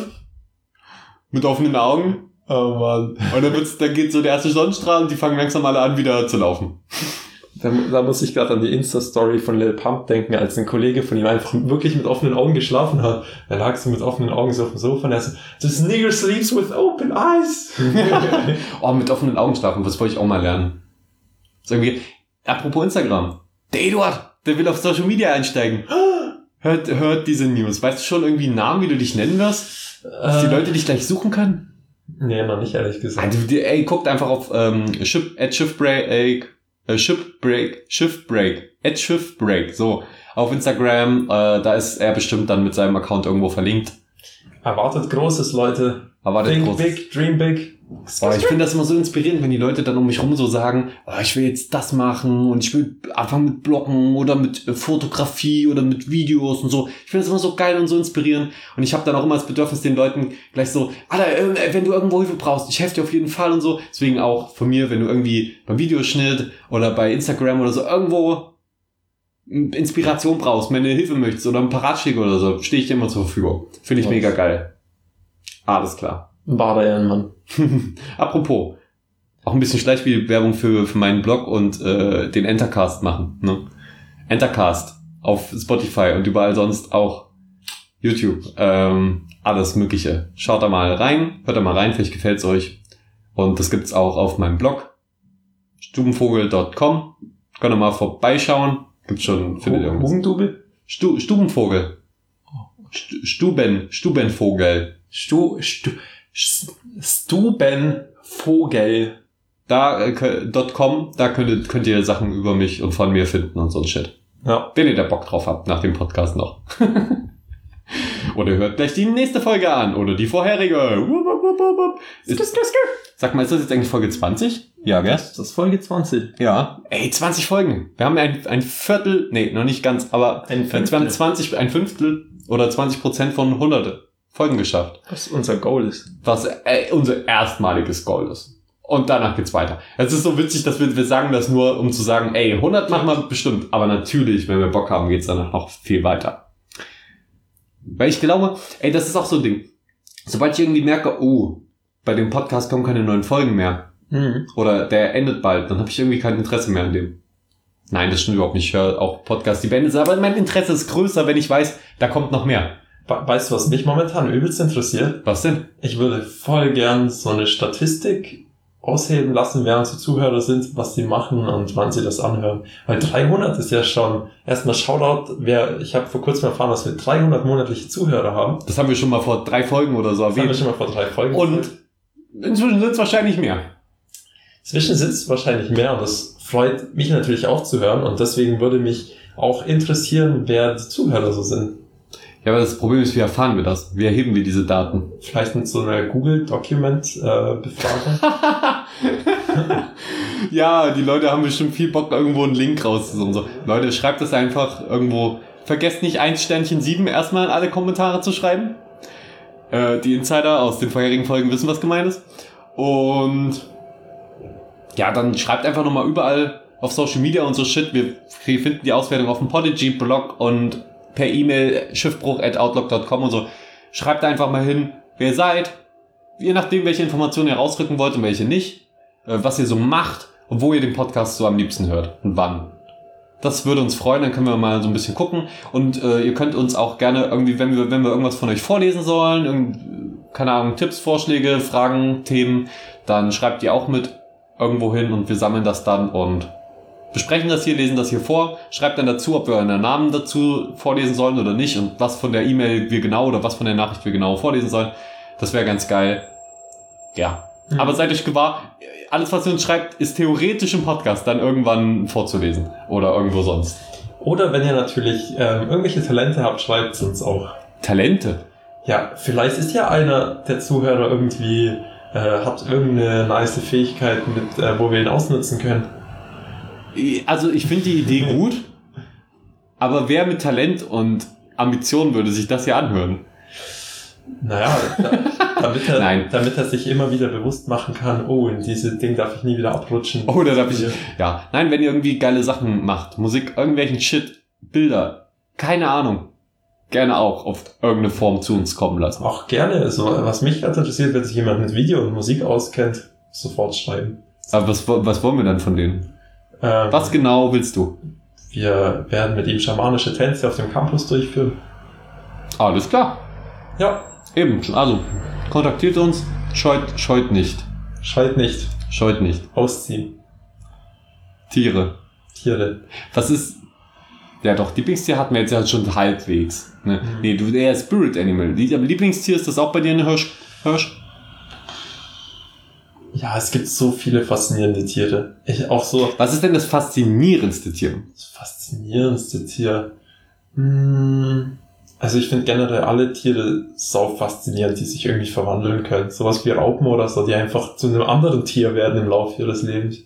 mit offenen Augen. Oh Mann. Und dann, wird's, dann geht so der erste Sonnenstrahl und die fangen langsam alle an, wieder zu laufen. Da, da muss ich gerade an die Insta-Story von Lil Pump denken, als ein Kollege von ihm einfach wirklich mit offenen Augen geschlafen hat. Er lag so mit offenen Augen so auf dem Sofa und er so, this nigger sleeps with open eyes. Oh, mit offenen Augen schlafen, das wollte ich auch mal lernen. So irgendwie, apropos Instagram. Der Eduard, der will auf Social Media einsteigen. Hört, hört diese News. Weißt du schon irgendwie einen Namen, wie du dich nennen wirst? Dass die Leute dich gleich suchen können? Nee, noch nicht, ehrlich gesagt. Also, ey, guckt einfach auf ähm, Ship, at Shiftbreak, äh, Shipbreak, Shiftbreak, at Shiftbreak, so, auf Instagram, äh, da ist er bestimmt dann mit seinem Account irgendwo verlinkt. Erwartet Großes, Leute. Erwartet Think Großes. big, dream big. Oh, ich finde das immer so inspirierend, wenn die Leute dann um mich rum so sagen, oh, ich will jetzt das machen und ich will anfangen mit Bloggen oder mit äh, Fotografie oder mit Videos und so. Ich finde das immer so geil und so inspirierend und ich habe dann auch immer das Bedürfnis, den Leuten gleich so, Alter, äh, wenn du irgendwo Hilfe brauchst, ich helfe dir auf jeden Fall und so. Deswegen auch von mir, wenn du irgendwie beim Videoschnitt oder bei Instagram oder so irgendwo Inspiration brauchst, meine Hilfe möchtest oder ein paar Ratschläge oder so, stehe ich dir immer zur Verfügung. Finde ich Was? mega geil. Alles klar. Bader Ehrenmann. Apropos, auch ein bisschen Schleichwerbung für, für meinen Blog und äh, den Entercast machen. Ne? Entercast auf Spotify und überall sonst auch YouTube. Ähm, alles Mögliche. Schaut da mal rein, hört da mal rein, vielleicht gefällt's euch. Und das gibt's auch auf meinem Blog stubenvogel punkt com. Könnt ihr mal vorbeischauen. Gibt's schon, findet ihr irgendwas. Hugendubel? Stu, Stubenvogel. Stu, Stuben, Stubenvogel. Stu, Stu, Stubenvogel. Da, äh, .com, da könnt, könnt ihr Sachen über mich und von mir finden und so ein Shit. Ja. Wenn ihr da Bock drauf habt, nach dem Podcast noch. Oder hört gleich die nächste Folge an. Oder die vorherige. Ist, sag mal, ist das jetzt eigentlich Folge zwanzig? Ja, gell? Das ist Folge zwanzig. Ja. Ey, zwanzig Folgen. Wir haben ein, ein Viertel, nee, noch nicht ganz, aber ein wir haben zwanzig, ein Fünftel oder zwanzig Prozent von hundert Folgen geschafft. Was unser Goal ist. Was äh, unser erstmaliges Goal ist. Und danach geht's weiter. Es ist so witzig, dass wir, wir sagen das nur, um zu sagen, ey, hundert machen wir bestimmt. Aber natürlich, wenn wir Bock haben, geht's danach noch viel weiter. Weil ich glaube, ey, das ist auch so ein Ding. Sobald ich irgendwie merke, oh, bei dem Podcast kommen keine neuen Folgen mehr. Mhm. Oder der endet bald, dann habe ich irgendwie kein Interesse mehr an dem. Nein, das stimmt überhaupt nicht. Ich höre auch Podcasts, die beendet sind. Aber mein Interesse ist größer, wenn ich weiß, da kommt noch mehr. Weißt du, was mich momentan übelst interessiert? Was denn? Ich würde voll gern so eine Statistik ausheben lassen, während sie Zuhörer sind, was sie machen und wann sie das anhören. Weil dreihundert ist ja schon, erstmal Shoutout, wer, ich habe vor kurzem erfahren, dass wir dreihundert monatliche Zuhörer haben. Das haben wir schon mal vor drei Folgen oder so erwähnt. Das haben wir schon mal vor drei Folgen. Und inzwischen sind es wahrscheinlich mehr. Inzwischen sind es wahrscheinlich mehr und das freut mich natürlich auch zu hören und deswegen würde mich auch interessieren, wer die Zuhörer so sind. Ja, aber das Problem ist, wie erfahren wir das? Wie erheben wir diese Daten? Vielleicht mit so einer Google-Document-Befragung. Ja, die Leute haben bestimmt viel Bock, irgendwo einen Link rauszusuchen. So, Leute, schreibt das einfach irgendwo. Vergesst nicht, eins Sternchen sieben erstmal in alle Kommentare zu schreiben. Äh, die Insider aus den vorherigen Folgen wissen, was gemeint ist. Und ja, dann schreibt einfach nochmal überall auf Social Media und so Shit. Wir finden die Auswertung auf dem Podigy-Blog und per E-Mail schiffbruch at outlook dot com und so. Schreibt einfach mal hin, wer ihr seid, je nachdem, welche Informationen ihr rausrücken wollt und welche nicht, äh, was ihr so macht und wo ihr den Podcast so am liebsten hört und wann. Das würde uns freuen, dann können wir mal so ein bisschen gucken und äh, ihr könnt uns auch gerne irgendwie, wenn wir wenn wir irgendwas von euch vorlesen sollen, irgend, keine Ahnung, Tipps, Vorschläge, Fragen, Themen, dann schreibt ihr auch mit irgendwo hin und wir sammeln das dann und besprechen das hier, lesen das hier vor, schreibt dann dazu, ob wir euren Namen dazu vorlesen sollen oder nicht und was von der E-Mail wir genau oder was von der Nachricht wir genau vorlesen sollen. Das wäre ganz geil. Ja. Mhm. Aber seid euch gewahr, alles, was ihr uns schreibt, ist theoretisch im Podcast dann irgendwann vorzulesen oder irgendwo sonst. Oder wenn ihr natürlich ähm, irgendwelche Talente habt, schreibt es uns auch. Talente? Ja, vielleicht ist ja einer der Zuhörer irgendwie, äh, hat irgendeine nice Fähigkeit, mit, äh, wo wir ihn ausnutzen können. Also ich finde die Idee gut, aber wer mit Talent und Ambition würde sich das ja anhören? Naja, da, damit, er, Nein. damit er sich immer wieder bewusst machen kann, oh, in diese Ding darf ich nie wieder abrutschen. Oh, da darf ich, ja. Nein, wenn ihr irgendwie geile Sachen macht, Musik, irgendwelchen Shit, Bilder, keine Ahnung, gerne auch auf irgendeine Form zu uns kommen lassen. Auch gerne, so, was mich ganz interessiert, wenn sich jemand mit Video und Musik auskennt, sofort schreiben. Aber was, was wollen wir dann von denen? Ähm, Was genau willst du? Wir werden mit ihm schamanische Tänze auf dem Campus durchführen. Alles klar. Ja. Eben, also kontaktiert uns, scheut, scheut nicht. Scheut nicht. Scheut nicht. Ausziehen. Tiere. Tiere. Was ist... Ja doch, Lieblingstier hatten wir jetzt ja schon halbwegs. Ne? Mhm. Nee, du eher Spirit Animal. Lieblingstier, ist das auch bei dir eine Hirsch? Hirsch? Ja, es gibt so viele faszinierende Tiere. Ich auch so. Was ist denn das faszinierendste Tier? Das faszinierendste Tier. Hm, also ich finde generell alle Tiere sau faszinierend, die sich irgendwie verwandeln können. Sowas wie Raupen oder so, die einfach zu einem anderen Tier werden im Laufe ihres Lebens.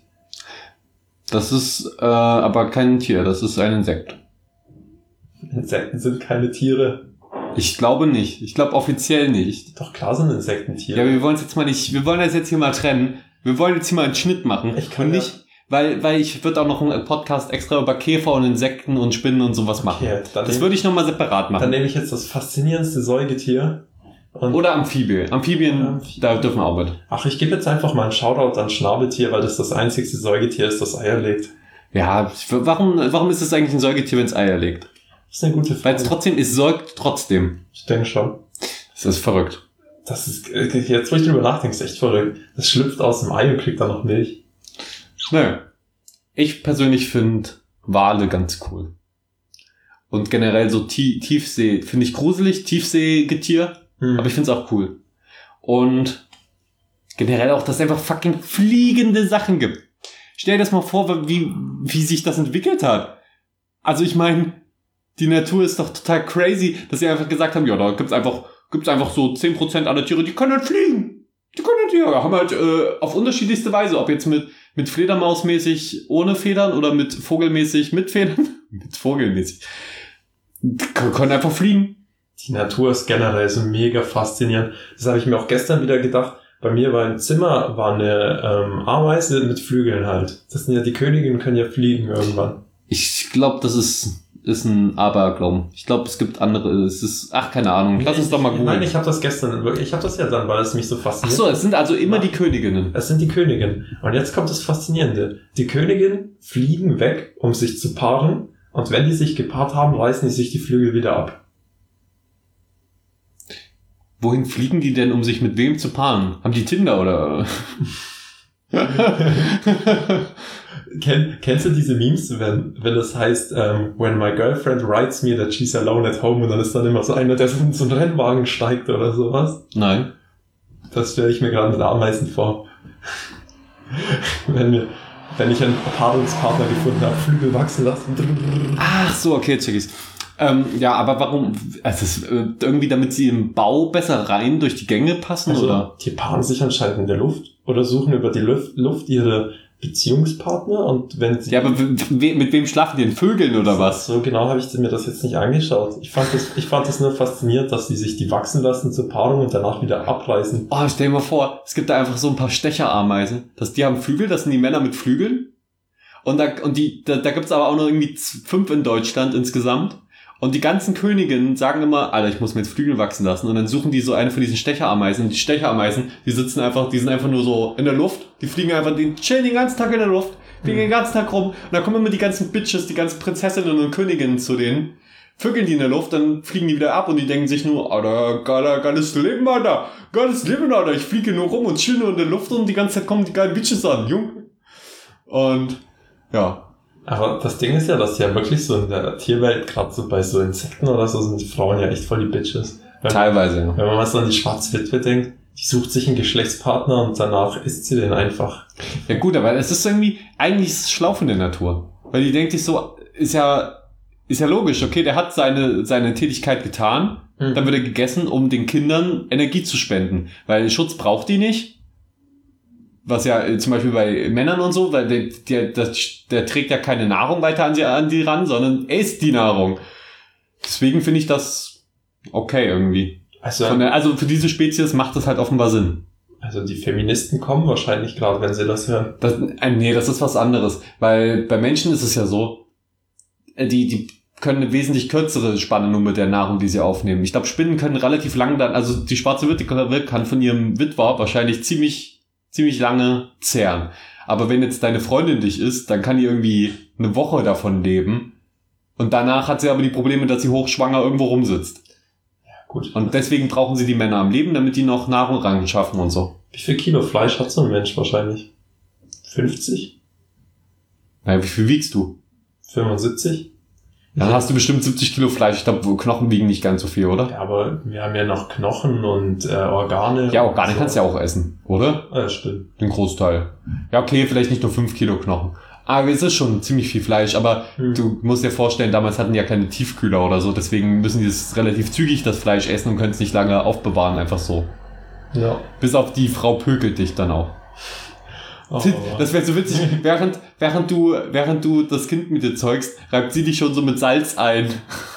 Das ist äh, aber kein Tier, das ist ein Insekt. Insekten sind keine Tiere. Ich glaube nicht. Ich glaube offiziell nicht. Doch klar sind Insekten Tiere. Ja, wir wollen es jetzt mal nicht, wir wollen das jetzt hier mal trennen. Wir wollen jetzt hier mal einen Schnitt machen. Ich kann und nicht, ja. weil, weil ich würde auch noch einen Podcast extra über Käfer und Insekten und Spinnen und sowas machen. Okay, das würde ich nochmal separat machen. Dann nehme ich jetzt das faszinierendste Säugetier. Und oder Amphibien. Amphibien, Amphibien, da dürfen wir auch mit. Ach, ich gebe jetzt einfach mal einen Shoutout an Schnabeltier, weil das das einzigste Säugetier ist, das Eier legt. Ja, warum, warum ist es eigentlich ein Säugetier, wenn es Eier legt? Das ist eine gute Frage. Weil es trotzdem, es säugt trotzdem. Ich denke schon. Das ist verrückt. Das ist, jetzt wo ich drüber nachdenke, ist echt verrückt. Das schlüpft aus dem Ei und kriegt dann noch Milch. Naja. Ich persönlich finde Wale ganz cool. Und generell so Tie- Tiefsee, finde ich gruselig, Tiefseegetier. Hm. Aber ich finde es auch cool. Und generell auch, dass es einfach fucking fliegende Sachen gibt. Stell dir das mal vor, wie, wie sich das entwickelt hat. Also ich meine, die Natur ist doch total crazy, dass sie einfach gesagt haben, ja, da gibt's einfach, gibt's einfach so zehn Prozent aller Tiere, die können halt fliegen. Die können halt, ja, haben halt äh, auf unterschiedlichste Weise, ob jetzt mit, mit Fledermausmäßig ohne Federn oder mit Vogelmäßig mit Federn. mit Vogelmäßig. Die können einfach fliegen. Die Natur ist generell so mega faszinierend. Das habe ich mir auch gestern wieder gedacht. Bei mir war im Zimmer war eine ähm, Ameise mit Flügeln halt. Das sind ja die Königinnen, können ja fliegen irgendwann. Ich glaube, das ist ist ein Aberglauben. Ich glaube, es gibt andere. Es ist, ach, keine Ahnung. Lass uns doch mal googeln. Nein, ich habe das gestern, ich habe das ja dann, weil es mich so fasziniert. Ach so, es sind also immer ja. die Königinnen. Es sind die Königinnen. Und jetzt kommt das Faszinierende. Die Königinnen fliegen weg, um sich zu paaren. Und wenn die sich gepaart haben, reißen die sich die Flügel wieder ab. Wohin fliegen die denn, um sich mit wem zu paaren? Haben die Tinder oder? Ken, kennst du diese Memes, wenn, wenn das heißt, um, when my girlfriend writes me that she's alone at home und dann ist dann immer so einer, der so in so einen Rennwagen steigt oder sowas? Nein. Das stelle ich mir gerade mit Ameisen vor. wenn wir, wenn ich einen Paarungspartner gefunden habe, Flügel wachsen lassen. Ach so, okay, check ich's. Ähm, ja, aber warum? Also es ist, äh, irgendwie, damit sie im Bau besser rein durch die Gänge passen, also, oder? Die paaren sich anscheinend in der Luft oder suchen über die Luft, Luft ihre Beziehungspartner und wenn sie... Ja, aber we- mit wem schlafen die denn? Vögeln oder so, was? So genau habe ich mir das jetzt nicht angeschaut. Ich fand das, ich fand das nur faszinierend, dass die sich die wachsen lassen zur Paarung und danach wieder abreißen. Oh, stell dir mal vor, es gibt da einfach so ein paar Stecherameisen. Das, die haben Flügel, das sind die Männer mit Flügeln. Und da, und die, da, da gibt's aber auch noch irgendwie z- fünf in Deutschland insgesamt. Und die ganzen Königinnen sagen immer, Alter, ich muss mir jetzt Flügel wachsen lassen. Und dann suchen die so eine von diesen Stecherameisen. Und die Stecherameisen, die sitzen einfach, die sind einfach nur so in der Luft. Die fliegen einfach, die chillen den ganzen Tag in der Luft. Fliegen den ganzen Tag rum. Und dann kommen immer die ganzen Bitches, die ganzen Prinzessinnen und Königinnen zu denen. Vögeln die in der Luft, dann fliegen die wieder ab. Und die denken sich nur, Alter, geiler, geiles Leben, Alter. Geiles Leben, Alter. Ich fliege nur rum und chill nur in der Luft. Und die ganze Zeit kommen die geilen Bitches an, Junge. Und, ja. Aber das Ding ist ja, dass ja wirklich so in der Tierwelt, gerade so bei so Insekten oder so, sind Frauen ja echt voll die Bitches. Wenn, Teilweise, ja. Wenn man mal so an die Schwarzwitwe denkt, die sucht sich einen Geschlechtspartner und danach isst sie den einfach. Ja gut, aber es ist irgendwie, eigentlich ist es schlau von der Natur. Weil die denkt sich so, ist ja, ist ja logisch, okay, der hat seine, seine Tätigkeit getan, mhm. Dann wird er gegessen, um den Kindern Energie zu spenden. Weil Schutz braucht die nicht. Was ja äh, zum Beispiel bei Männern und so, weil der, der, der, der trägt ja keine Nahrung weiter an sie, an die ran, sondern er isst die Nahrung. Deswegen finde ich das okay irgendwie. Also, Von der, also für diese Spezies macht das halt offenbar Sinn. Also die Feministen kommen wahrscheinlich gerade, wenn sie das hören. Das, äh, nee, das ist was anderes. Weil bei Menschen ist es ja so, äh, die, die können eine wesentlich kürzere Spanne nur mit der Nahrung, die sie aufnehmen. Ich glaube, Spinnen können relativ lang dann, also die schwarze Witwe kann von ihrem Witwer wahrscheinlich ziemlich ziemlich lange zehren. Aber wenn jetzt deine Freundin dich isst, dann kann die irgendwie eine Woche davon leben. Und danach hat sie aber die Probleme, dass sie hochschwanger irgendwo rumsitzt. Ja, gut. Und deswegen brauchen sie die Männer am Leben, damit die noch Nahrung ran schaffen und so. Wie viel Kilo Fleisch hat so ein Mensch wahrscheinlich? fünfzig? Naja, wie viel wiegst du? fünfundsiebzig? Dann hast du bestimmt siebzig Kilo Fleisch. Ich glaube, Knochen wiegen nicht ganz so viel, oder? Ja, aber wir haben ja noch Knochen und äh, Organe. Ja, Organe so. kannst du ja auch essen, oder? Ja, stimmt. Den Großteil. Ja, okay, vielleicht nicht nur fünf Kilo Knochen. Aber es ist schon ziemlich viel Fleisch. Aber hm. du musst dir vorstellen, damals hatten die ja keine Tiefkühler oder so. Deswegen müssen die das relativ zügig, das Fleisch, essen und können es nicht lange aufbewahren. Einfach so. Ja. Bis auf die Frau pökelt dich dann auch. Oh, das wäre so witzig. Während, während du, während du das Kind mit dir zeugst, reibt sie dich schon so mit Salz ein.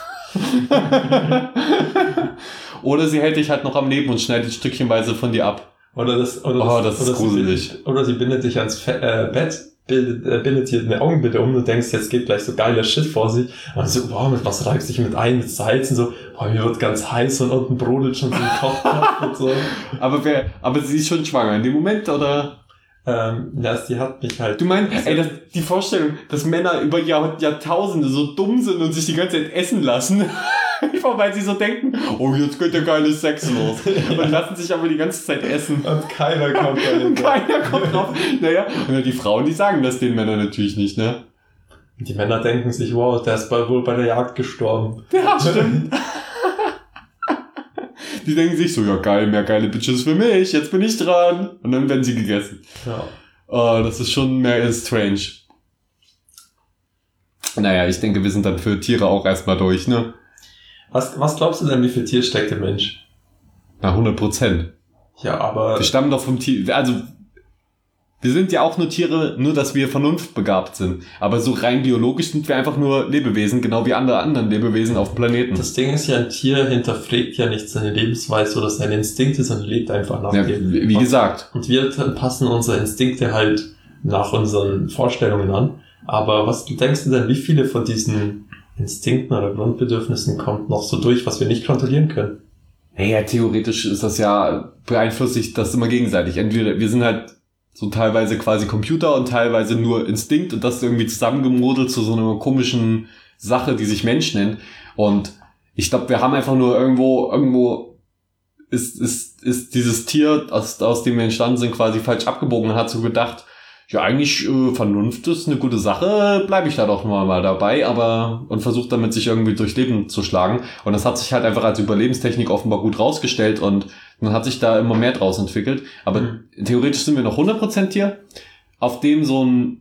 Oder sie hält dich halt noch am Leben und schneidet stückchenweise von dir ab. Oder das, oder oh, das, das ist oder gruselig. Sie bindet, oder sie bindet dich ans Fe- äh, Bett, bindet, äh, bindet dir eine Augenbinde um und denkst, jetzt geht gleich so geiler Shit vor sich. Und so, wow, mit was reibt sich mit ein, mit Salz und so, boah, mir wird ganz heiß und unten brodelt schon so ein Kochtopf und so. Aber wer, aber sie ist schon schwanger in dem Moment, oder? Ähm, ja, die hat mich halt... Du meinst, ey, das, die Vorstellung, dass Männer über Jahr, Jahrtausende so dumm sind und sich die ganze Zeit essen lassen, einfach weil sie so denken, oh, jetzt geht der geile Sex los. Und lassen sich aber die ganze Zeit essen. Und keiner kommt dahin. Keiner kommt drauf. Naja, und die Frauen, die sagen das den Männern natürlich nicht, ne? Die Männer denken sich, wow, der ist bald wohl bei der Jagd gestorben. Ja, stimmt. Die denken sich so, ja geil, mehr geile Bitches für mich, jetzt bin ich dran. Und dann werden sie gegessen. Ja. Oh, das ist schon mehr strange. Naja, ich denke, wir sind dann für Tiere auch erstmal durch, ne? Was, was glaubst du denn, wie viel Tier steckt im Mensch? Na, hundert Prozent. Ja, aber... Wir stammen doch vom Tier, also... Wir sind ja auch nur Tiere, nur dass wir vernunftbegabt sind. Aber so rein biologisch sind wir einfach nur Lebewesen, genau wie andere anderen Lebewesen auf dem Planeten. Das Ding ist ja, ein Tier hinterfragt ja nicht seine Lebensweise oder seine Instinkte, sondern lebt einfach nach ja, dem. Wie gesagt. Und wir passen unsere Instinkte halt nach unseren Vorstellungen an. Aber was denkst du denn, wie viele von diesen Instinkten oder Grundbedürfnissen kommt noch so durch, was wir nicht kontrollieren können? Naja, theoretisch ist das ja, beeinflusst sich das immer gegenseitig. Entweder wir sind halt so teilweise quasi Computer und teilweise nur Instinkt und das ist irgendwie zusammengemodelt zu so einer komischen Sache, die sich Mensch nennt. Und ich glaube, wir haben einfach nur irgendwo, irgendwo ist, ist, ist dieses Tier, aus, aus dem wir entstanden sind, quasi falsch abgebogen und hat so gedacht, ja, eigentlich äh, Vernunft ist eine gute Sache, bleibe ich da doch mal, mal dabei, aber und versucht damit sich irgendwie durchs Leben zu schlagen. Und das hat sich halt einfach als Überlebenstechnik offenbar gut rausgestellt und dann hat sich da immer mehr draus entwickelt. Aber mhm. theoretisch sind wir noch hundert Prozent Tier, auf dem so ein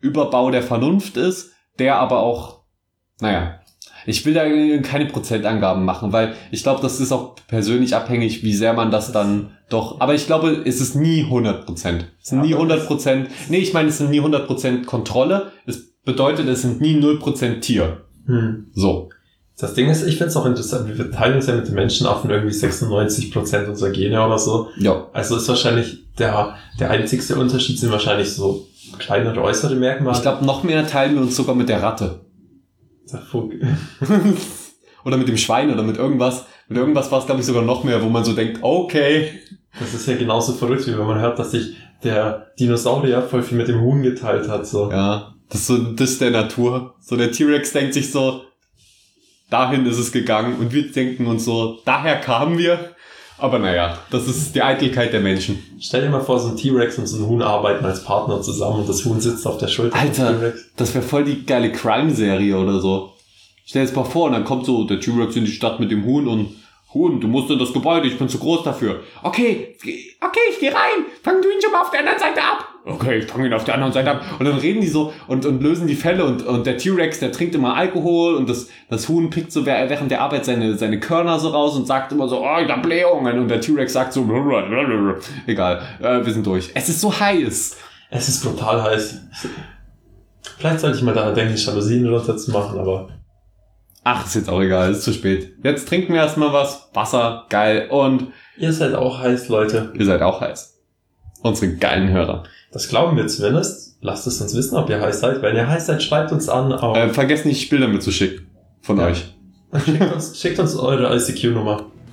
Überbau der Vernunft ist, der aber auch, naja, ich will da keine Prozentangaben machen, weil ich glaube, das ist auch persönlich abhängig, wie sehr man das dann doch, aber ich glaube, es ist nie hundert Prozent. Es sind nie hundert Prozent, nee, ich meine, es sind nie hundert Prozent Kontrolle, es bedeutet, es sind nie null Prozent Tier. Hm. So. Das Ding ist, ich finde es auch interessant, wir teilen uns ja mit den Menschenaffen irgendwie sechsundneunzig Prozent unserer Gene oder so. Ja. Also ist wahrscheinlich der, der einzigste Unterschied sind wahrscheinlich so kleinere äußere Merkmale. Ich glaube, noch mehr teilen wir uns sogar mit der Ratte. Der Vogel. Oder mit dem Schwein oder mit irgendwas. Mit irgendwas war es, glaube ich, sogar noch mehr, wo man so denkt, okay. Das ist ja genauso verrückt, wie wenn man hört, dass sich der Dinosaurier voll viel mit dem Huhn geteilt hat. So. Ja, das ist so das ist der Natur. So der T-Rex denkt sich so, dahin ist es gegangen und wir denken uns so, daher kamen wir. Aber naja, das ist die Eitelkeit der Menschen. Stell dir mal vor, so ein T-Rex und so ein Huhn arbeiten als Partner zusammen und das Huhn sitzt auf der Schulter. Alter, das wäre voll die geile Crime-Serie oder so. Stell dir das mal vor, und dann kommt so der T-Rex in die Stadt mit dem Huhn und Huhn, du musst in das Gebäude, ich bin zu groß dafür. Okay, okay, ich geh rein. Fang du ihn schon mal auf der anderen Seite ab. Okay, ich fange ihn auf der anderen Seite ab. Und dann reden die so und, und lösen die Fälle und, und der T-Rex, der trinkt immer Alkohol und das, das Huhn pickt so während der Arbeit seine, seine Körner so raus und sagt immer so, oh, ich hab Blähungen. Und der T-Rex sagt so, egal, äh, wir sind durch. Es ist so heiß. Es ist brutal heiß. Vielleicht sollte ich mal daran denken, Jalousien runterzumachen, aber... Ach, ist jetzt auch egal, ist zu spät. Jetzt trinken wir erstmal was. Wasser, geil. Und ihr seid auch heiß, Leute. Ihr seid auch heiß. Unsere geilen Hörer. Das glauben wir zumindest. Lasst es uns wissen, ob ihr heiß seid. Wenn ihr heiß seid, schreibt uns an. Äh, vergesst nicht, Bilder mitzuschicken. Von ja. euch. Schickt uns, schickt uns eure I C Q-Nummer.